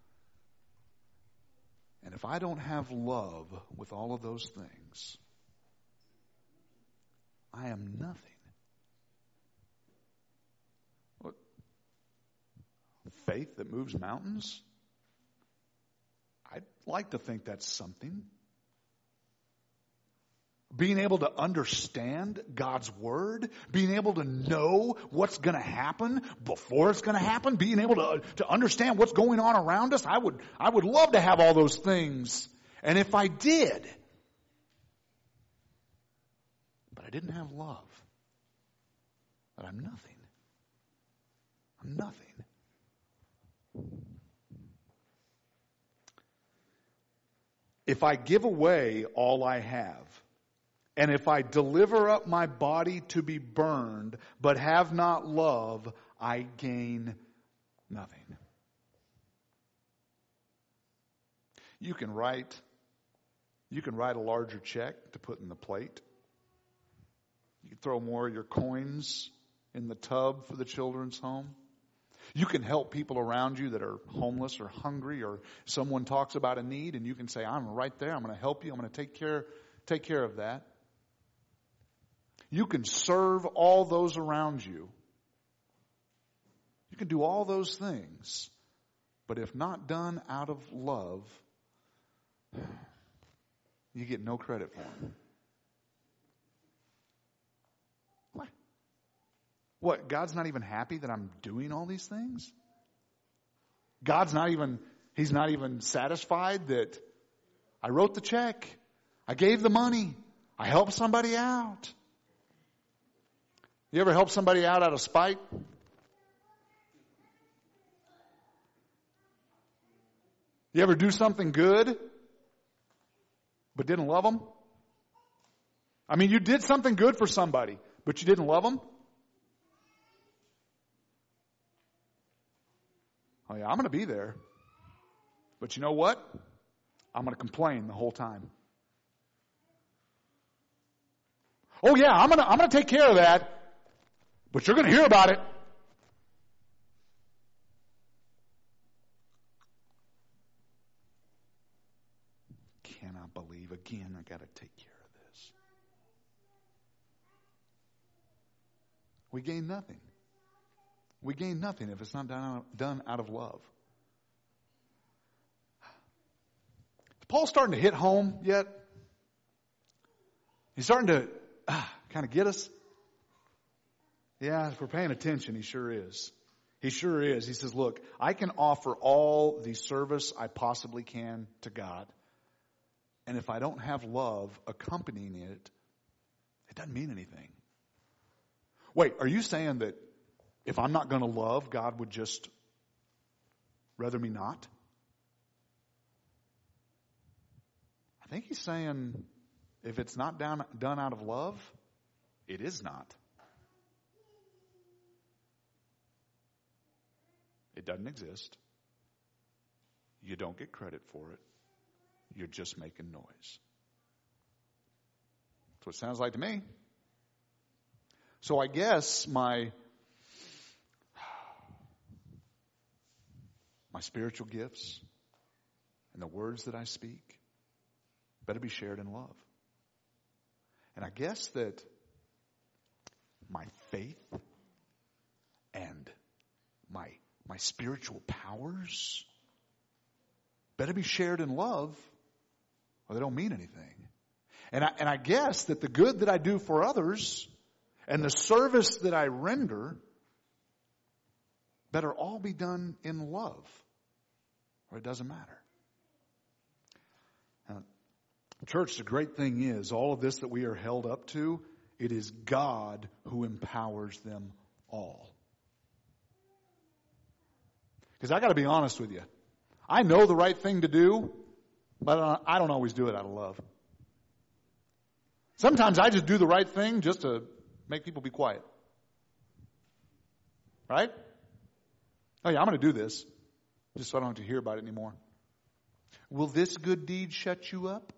And if I don't have love with all of those things, I am nothing. What? Faith that moves mountains? I'd like to think that's something. Being able to understand God's Word, being able to know what's going to happen before it's going to happen, being able to understand what's going on around us, I would love to have all those things. And if I did, but I didn't have love, but I'm nothing. I'm nothing. If I give away all I have, and if I deliver up my body to be burned, but have not love, I gain nothing. You can write a larger check to put in the plate. You can throw more of your coins in the tub for the children's home. You can help people around you that are homeless or hungry, or someone talks about a need, and you can say, I'm right there, I'm going to help you, I'm going to take care of that. You can serve all those around you. You can do all those things. But if not done out of love, you get no credit for them. What? God's not even happy that I'm doing all these things? He's not even satisfied that I wrote the check, I gave the money, I helped somebody out. You ever help somebody out of spite? You ever do something good, but didn't love them? I mean, you did something good for somebody, but you didn't love them? Oh yeah, I'm going to be there. But you know what? I'm going to complain the whole time. Oh yeah, I'm going to take care of that. But you're going to hear about it. Cannot believe again I got to take care of this. We gain nothing. We gain nothing if it's not done out of love. Is Paul starting to hit home yet? He's starting to kind of get us. Yeah, if we're paying attention, he sure is. He sure is. He says, look, I can offer all the service I possibly can to God. And if I don't have love accompanying it, it doesn't mean anything. Wait, are you saying that if I'm not going to love, God would just rather me not? I think he's saying if it's not done out of love, it is not. It doesn't exist. You don't get credit for it. You're just making noise. That's what it sounds like to me. So I guess my spiritual gifts and the words that I speak better be shared in love. And I guess that my faith and my spiritual powers better be shared in love, or they don't mean anything. And I guess that the good that I do for others and the service that I render better all be done in love, or it doesn't matter. Now, church, the great thing is, all of this that we are held up to, it is God who empowers them all. Because I got to be honest with you. I know the right thing to do, but I don't always do it out of love. Sometimes I just do the right thing just to make people be quiet. Right? Oh yeah, I'm going to do this just so I don't have to hear about it anymore. Will this good deed shut you up?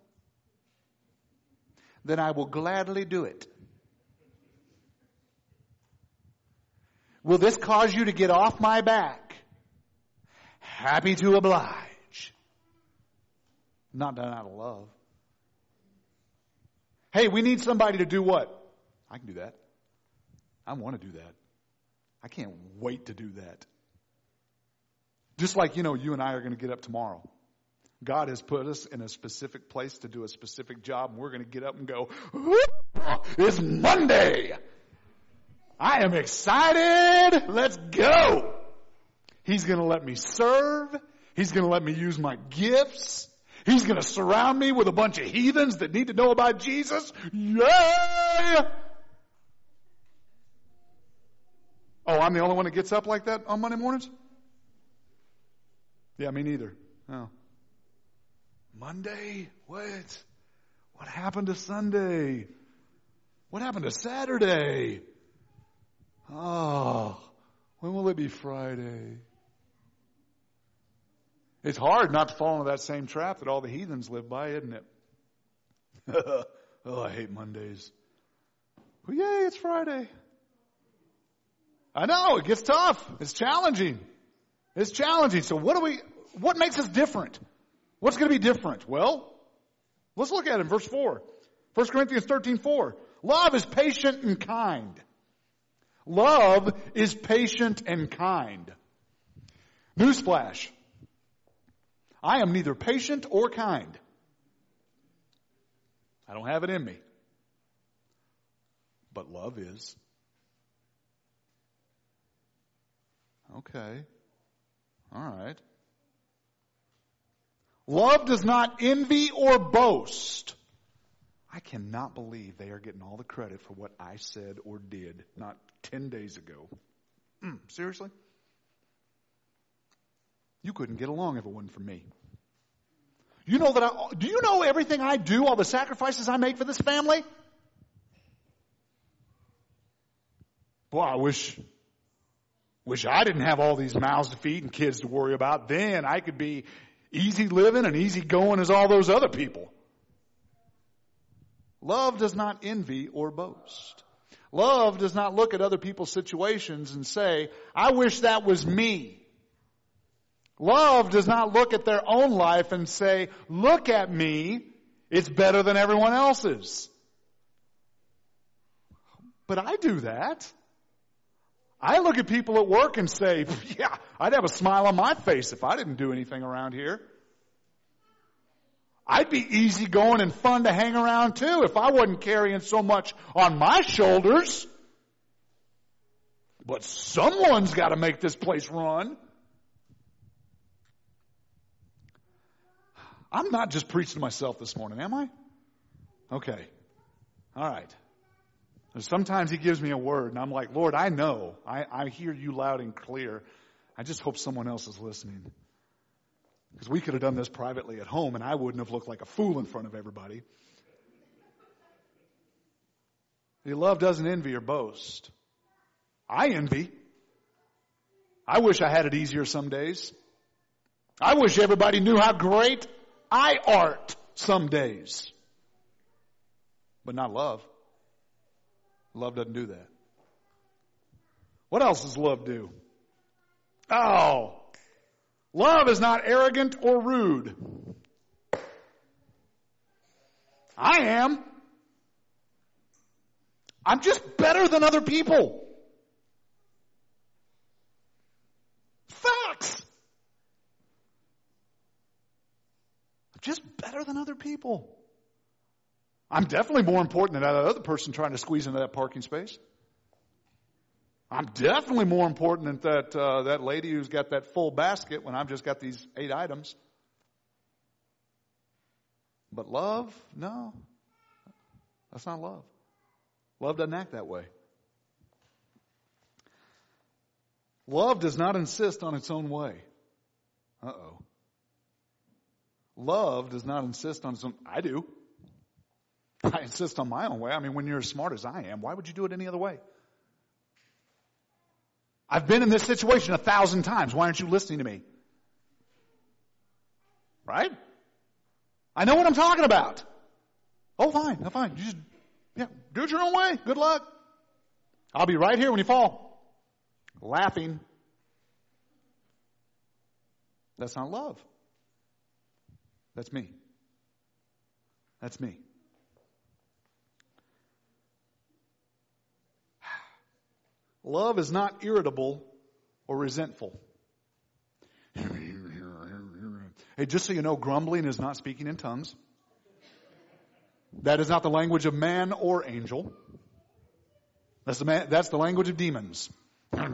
Then I will gladly do it. Will this cause you to get off my back? Happy to oblige. Not done out of love. Hey, we need somebody to do what? I can do that. I want to do that. I can't wait to do that. Just like, you and I are going to get up tomorrow. God has put us in a specific place to do a specific job, and we're going to get up and go, it's Monday. I am excited. Let's go. He's going to let me serve. He's going to let me use my gifts. He's going to surround me with a bunch of heathens that need to know about Jesus. Yay! Oh, I'm the only one that gets up like that on Monday mornings? Yeah, me neither. Oh. Monday? What? What happened to Sunday? What happened to Saturday? Oh, when will it be Friday? It's hard not to fall into that same trap that all the heathens live by, isn't it? Oh, I hate Mondays. Well, yay, it's Friday. I know, it gets tough. It's challenging. It's challenging. So what makes us different? What's going to be different? Well, let's look at it in verse 4. 1 Corinthians 13:4. Love is patient and kind. Love is patient and kind. Newsflash. I am neither patient or kind. I don't have it in me. But love is. Okay. All right. Love does not envy or boast. I cannot believe they are getting all the credit for what I said or did not 10 days ago. Seriously? You couldn't get along if it wasn't for me. Do you know everything I do, all the sacrifices I make for this family? Boy, I wish I didn't have all these mouths to feed and kids to worry about. Then I could be easy living and easy going as all those other people. Love does not envy or boast. Love does not look at other people's situations and say, I wish that was me. Love does not look at their own life and say, look at me, it's better than everyone else's. But I do that. I look at people at work and say, yeah, I'd have a smile on my face if I didn't do anything around here. I'd be easygoing and fun to hang around too if I wasn't carrying so much on my shoulders. But someone's got to make this place run. I'm not just preaching to myself this morning, am I? Okay. All right. Sometimes he gives me a word and I'm like, Lord, I know. I hear you loud and clear. I just hope someone else is listening. Because we could have done this privately at home and I wouldn't have looked like a fool in front of everybody. Your love doesn't envy or boast. I envy. I wish I had it easier some days. I wish everybody knew how great I art some days. But not love. Love doesn't do that. What else does love do? Oh, love is not arrogant or rude. I am. I'm just better than other people. Facts. I'm just better than other people. I'm definitely more important than that other person trying to squeeze into that parking space. I'm definitely more important than that lady who's got that full basket when I've just got these 8 items. But love? No. That's not love. Love doesn't act that way. Love does not insist on its own way. Uh-oh. Love does not insist on its own. I do. I insist on my own way. I mean, when you're as smart as I am, why would you do it any other way? I've been in this situation 1,000 times. Why aren't you listening to me? Right? I know what I'm talking about. Oh, fine. No, fine. You just, do it your own way. Good luck. I'll be right here when you fall. Laughing. That's not love. That's me. That's me. Love is not irritable or resentful. Hey, just so you know, grumbling is not speaking in tongues. That is not the language of man or angel. That's the language of demons. Huh.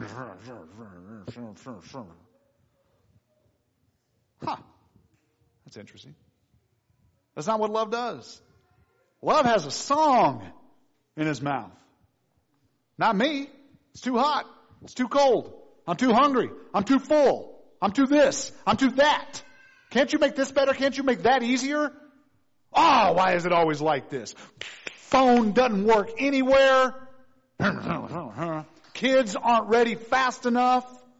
That's interesting. That's not what love does. Love has a song in his mouth. Not me. It's too hot. It's too cold. I'm too hungry. I'm too full. I'm too this. I'm too that. Can't you make this better? Can't you make that easier? Oh, why is it always like this? Phone doesn't work anywhere. Kids aren't ready fast enough.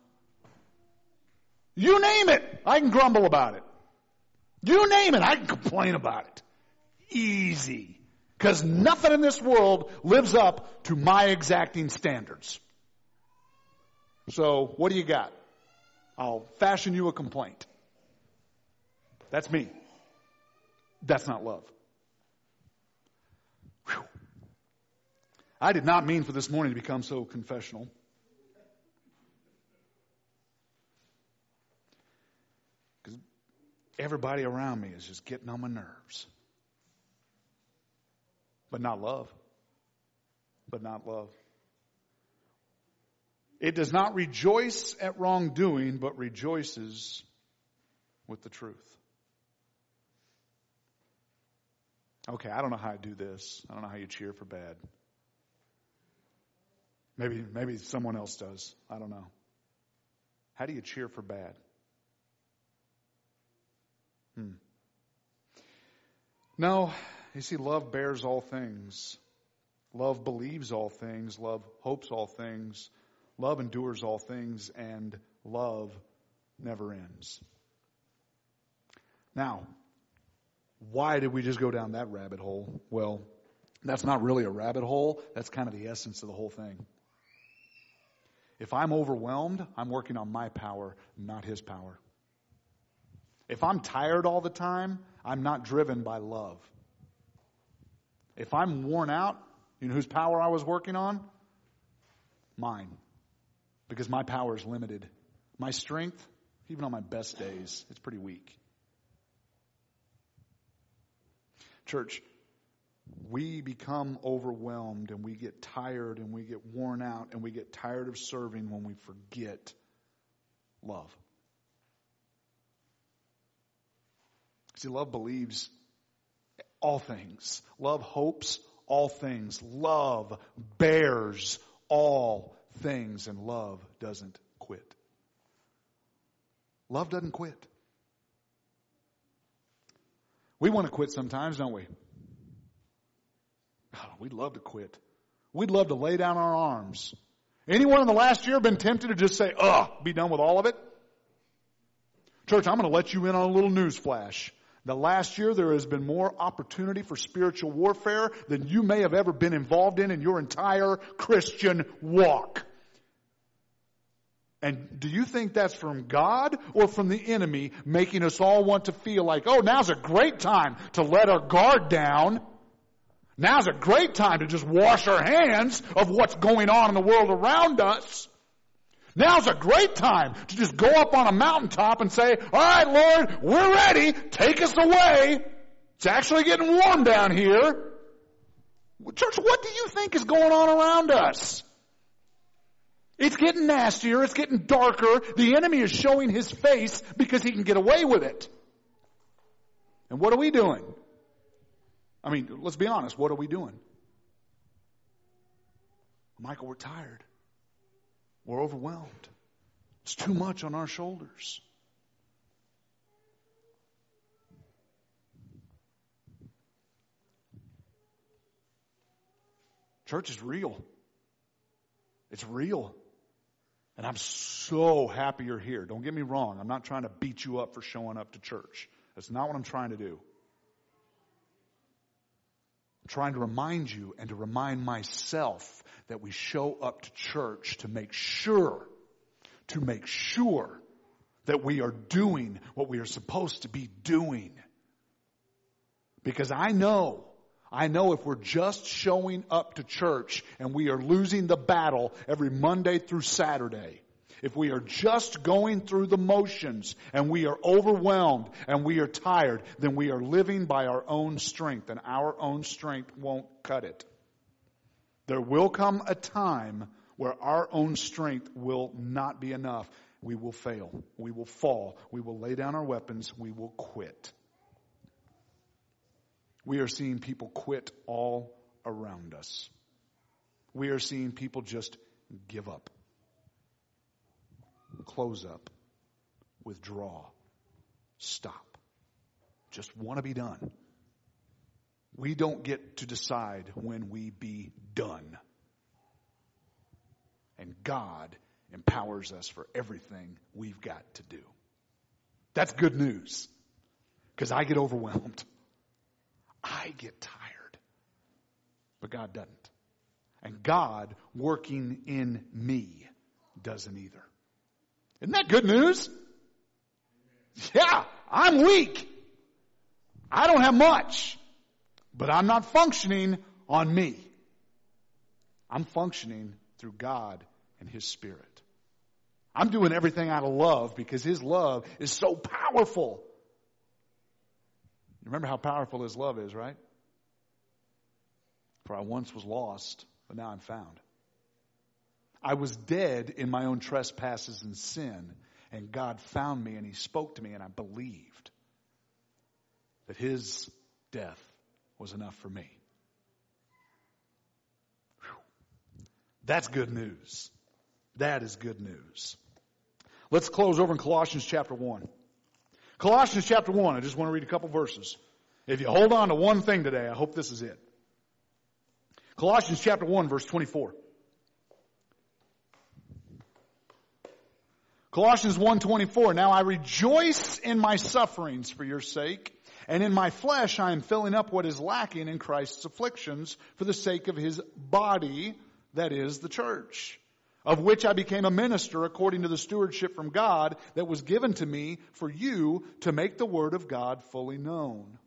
You name it. I can grumble about it. You name it. I can complain about it. Easy. Because nothing in this world lives up to my exacting standards. So, what do you got? I'll fashion you a complaint. That's me. That's not love. Whew. I did not mean for this morning to become so confessional. everybody around me is just getting on my nerves. But not love. But not love. It does not rejoice at wrongdoing, but rejoices with the truth. Okay, I don't know how I do this. I don't know how you cheer for bad. Maybe someone else does. I don't know. How do you cheer for bad? No, you see, love bears all things. Love believes all things. Love hopes all things. Love endures all things. And love never ends. Now, why did we just go down that rabbit hole? Well, that's not really a rabbit hole. That's kind of the essence of the whole thing. If I'm overwhelmed, I'm working on my power, not His power. If I'm tired all the time, I'm not driven by love. If I'm worn out, you know whose power I was working on? Mine. Because my power is limited. My strength, even on my best days, it's pretty weak. Church, we become overwhelmed and we get tired and we get worn out and we get tired of serving when we forget love. See, love believes all things. Love hopes all things. Love bears all things. And love doesn't quit. Love doesn't quit. We want to quit sometimes, don't we? Oh, we'd love to quit. We'd love to lay down our arms. Anyone in the last year been tempted to just say, be done with all of it? Church, I'm going to let you in on a little news flash. The last year there has been more opportunity for spiritual warfare than you may have ever been involved in your entire Christian walk. And do you think that's from God or from the enemy making us all want to feel like, now's a great time to let our guard down. Now's a great time to just wash our hands of what's going on in the world around us. Now's a great time to just go up on a mountaintop and say, all right, Lord, we're ready. Take us away. It's actually getting warm down here. Church, what do you think is going on around us? It's getting nastier. It's getting darker. The enemy is showing his face because he can get away with it. And what are we doing? I mean, let's be honest. What are we doing? Michael, we're tired. We're overwhelmed. It's too much on our shoulders. Church is real. It's real. And I'm so happy you're here. Don't get me wrong. I'm not trying to beat you up for showing up to church. That's not what I'm trying to do. I'm trying to remind you and to remind myself that we show up to church to make sure that we are doing what we are supposed to be doing. Because I know if we're just showing up to church and we are losing the battle every Monday through Saturday, if we are just going through the motions and we are overwhelmed and we are tired, then we are living by our own strength, and our own strength won't cut it. There will come a time where our own strength will not be enough. We will fail. We will fall. We will lay down our weapons. We will quit. We are seeing people quit all around us. We are seeing people just give up, close up, withdraw, stop, just want to be done. We don't get to decide when we be done. And God empowers us for everything we've got to do. That's good news. Because I get overwhelmed. I get tired. But God doesn't. And God working in me doesn't either. Isn't that good news? Yeah, I'm weak. I don't have much. But I'm not functioning on me. I'm functioning through God and His Spirit. I'm doing everything out of love because His love is so powerful. Remember how powerful His love is, right? For I once was lost, but now I'm found. I was dead in my own trespasses and sin, and God found me and He spoke to me, and I believed that His death was enough for me. Whew. That's good news. That is good news. Let's close over in Colossians chapter 1. Colossians chapter 1, I just want to read a couple verses. If you hold on to one thing today, I hope this is it. Colossians chapter 1, verse 24. Colossians 1:24. Now I rejoice in my sufferings for your sake, and in my flesh I am filling up what is lacking in Christ's afflictions for the sake of His body, that is, the church, of which I became a minister according to the stewardship from God that was given to me for you to make the word of God fully known.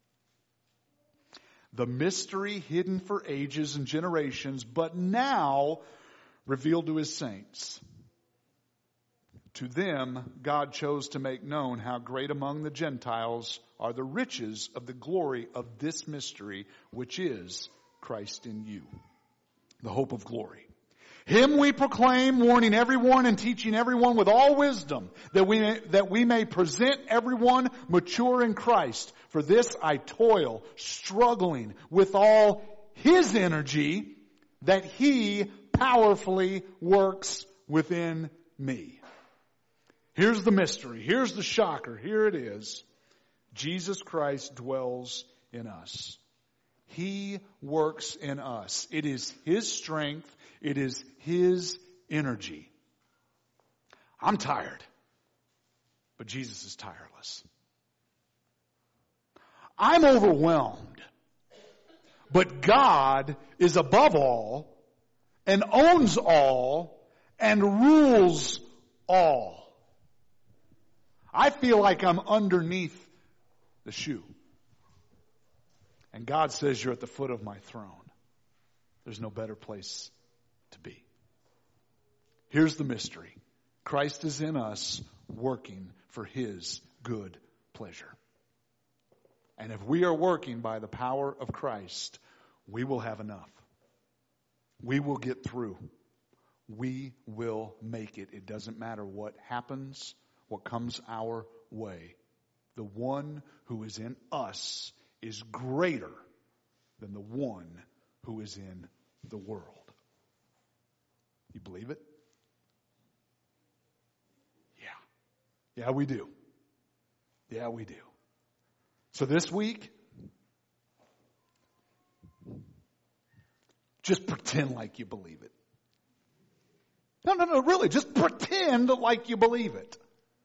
The mystery hidden for ages and generations, but now revealed to His saints. To them, God chose to make known how great among the Gentiles are the riches of the glory of this mystery, which is Christ in you, the hope of glory. Him we proclaim, warning everyone and teaching everyone with all wisdom, that we may present everyone mature in Christ. For this I toil, struggling with all His energy, that He powerfully works within me. Here's the mystery. Here's the shocker. Here it is. Jesus Christ dwells in us. He works in us. It is His strength. It is His energy. I'm tired, but Jesus is tireless. I'm overwhelmed, but God is above all and owns all and rules all. I feel like I'm underneath the shoe. And God says, you're at the foot of my throne. There's no better place to be. Here's the mystery. Christ is in us, working for His good pleasure. And if we are working by the power of Christ, we will have enough. We will get through. We will make it. It doesn't matter what happens, what comes our way. The one who is in us is greater than the one who is in the world. You believe it? Yeah. Yeah, we do. Yeah, we do. So this week, just pretend like you believe it. No, really, just pretend like you believe it.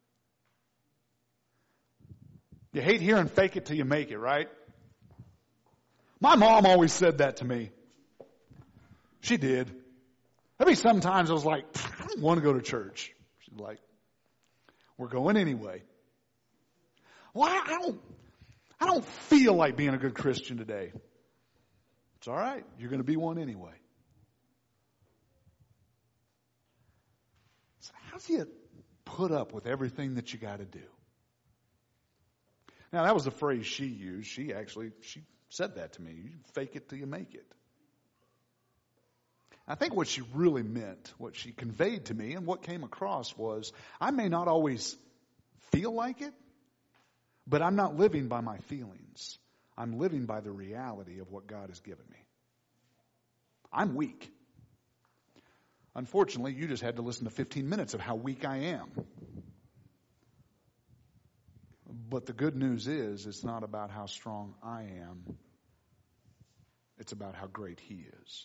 You hate hearing fake it till you make it, right? My mom always said that to me. She did. There'd be sometimes I was like, I don't want to go to church. She's like, we're going anyway. Well, I don't feel like being a good Christian today. It's all right. You're going to be one anyway. So how do you put up with everything that you got to do? Now, that was the phrase she used. She said that to me. You fake it till you make it. I think what she really meant, what she conveyed to me and what came across was, I may not always feel like it, but I'm not living by my feelings. I'm living by the reality of what God has given me. I'm weak. Unfortunately, you just had to listen to 15 minutes of how weak I am. But the good news is, it's not about how strong I am. It's about how great He is.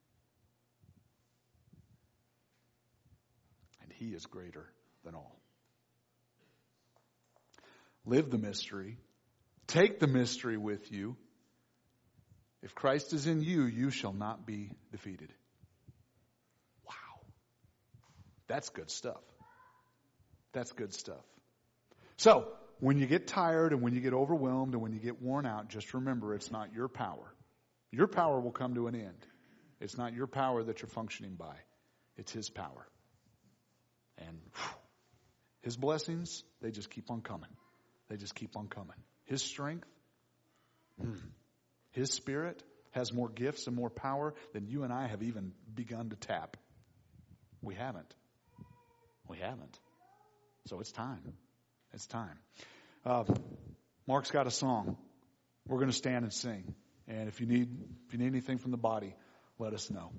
And He is greater than all. Live the mystery. Take the mystery with you. If Christ is in you, you shall not be defeated. Wow. That's good stuff. That's good stuff. So, when you get tired and when you get overwhelmed and when you get worn out, just remember it's not your power. Your power will come to an end. It's not your power that you're functioning by. It's His power. And His blessings, they just keep on coming. They just keep on coming. His strength, His Spirit has more gifts and more power than you and I have even begun to tap. We haven't. So it's time. It's time. Mark's got a song. We're going to stand and sing. And if you need anything from the body, let us know.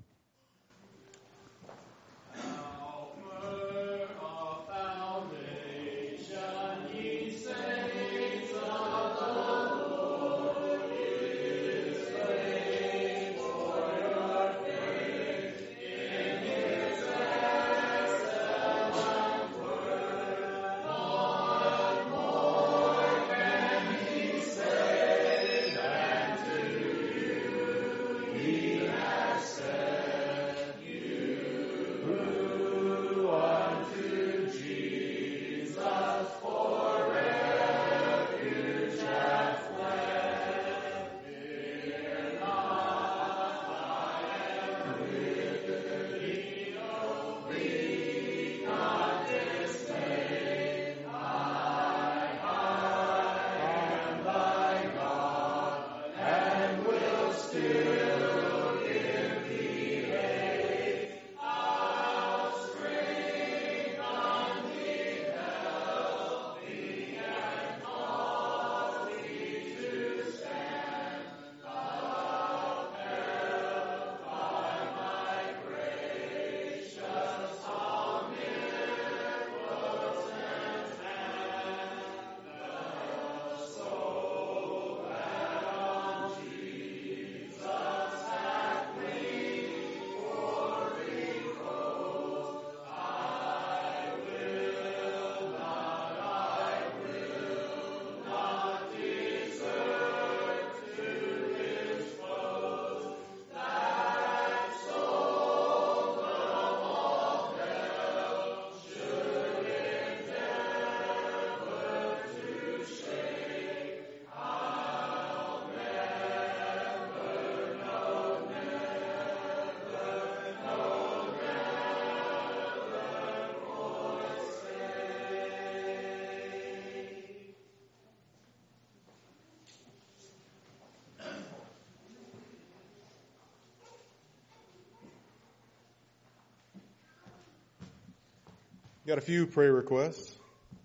Got a few prayer requests.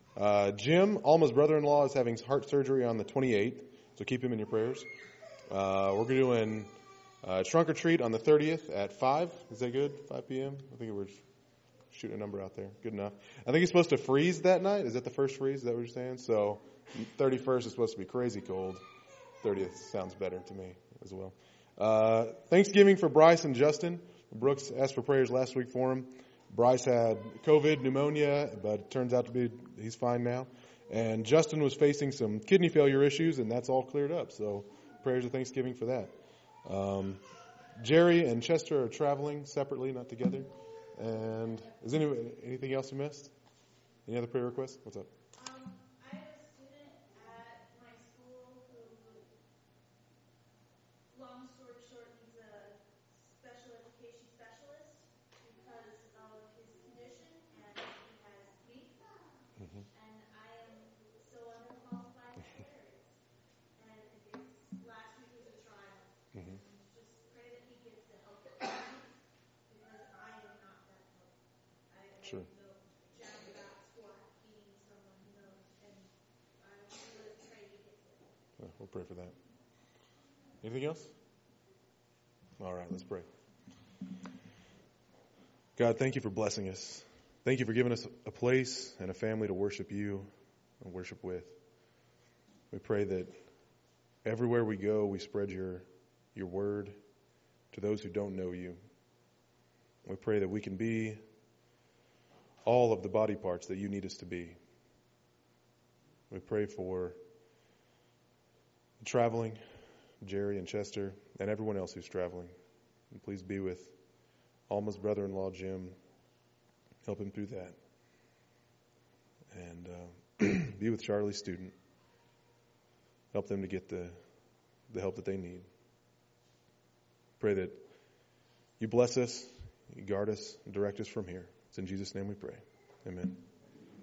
Jim, Alma's brother-in-law, is having heart surgery on the 28th, so keep him in your prayers. We're doing trunk or treat on the 30th at 5. Is that good? 5 p.m.? I think we're shooting a number out there. Good enough. I think he's supposed to freeze that night. Is that the first freeze? Is that what you're saying? So 31st is supposed to be crazy cold. 30th sounds better to me as well. Thanksgiving for Bryce and Justin. Brooks asked for prayers last week for him. Bryce had COVID, pneumonia, but it turns out to be he's fine now. And Justin was facing some kidney failure issues, and that's all cleared up. So prayers of Thanksgiving for that. Jerry and Chester are traveling separately, not together. And is anything else you missed? Any other prayer requests? What's up? I have a student at my school who, long story short, he's a special education specialist because of his condition, and he has me. Mm-hmm. And I am so underqualified for prayers. And last week was a trial. Mm-hmm. And just pray that he gets the help that he needs, because I am not that help. Sure. know jack about squat being someone who knows, and I really pray he gets it. We'll pray for that. Anything else? All right, let's pray. God, thank you for blessing us. Thank you for giving us a place and a family to worship you and worship with. We pray that everywhere we go, we spread your word to those who don't know you. We pray that we can be all of the body parts that you need us to be. We pray for traveling, Jerry and Chester, and everyone else who's traveling. And please be with Alma's brother-in-law, Jim. Help him through that. And be with Charlie's student. Help them to get the help that they need. Pray that you bless us, you guard us, and direct us from here. It's in Jesus' name we pray. Amen.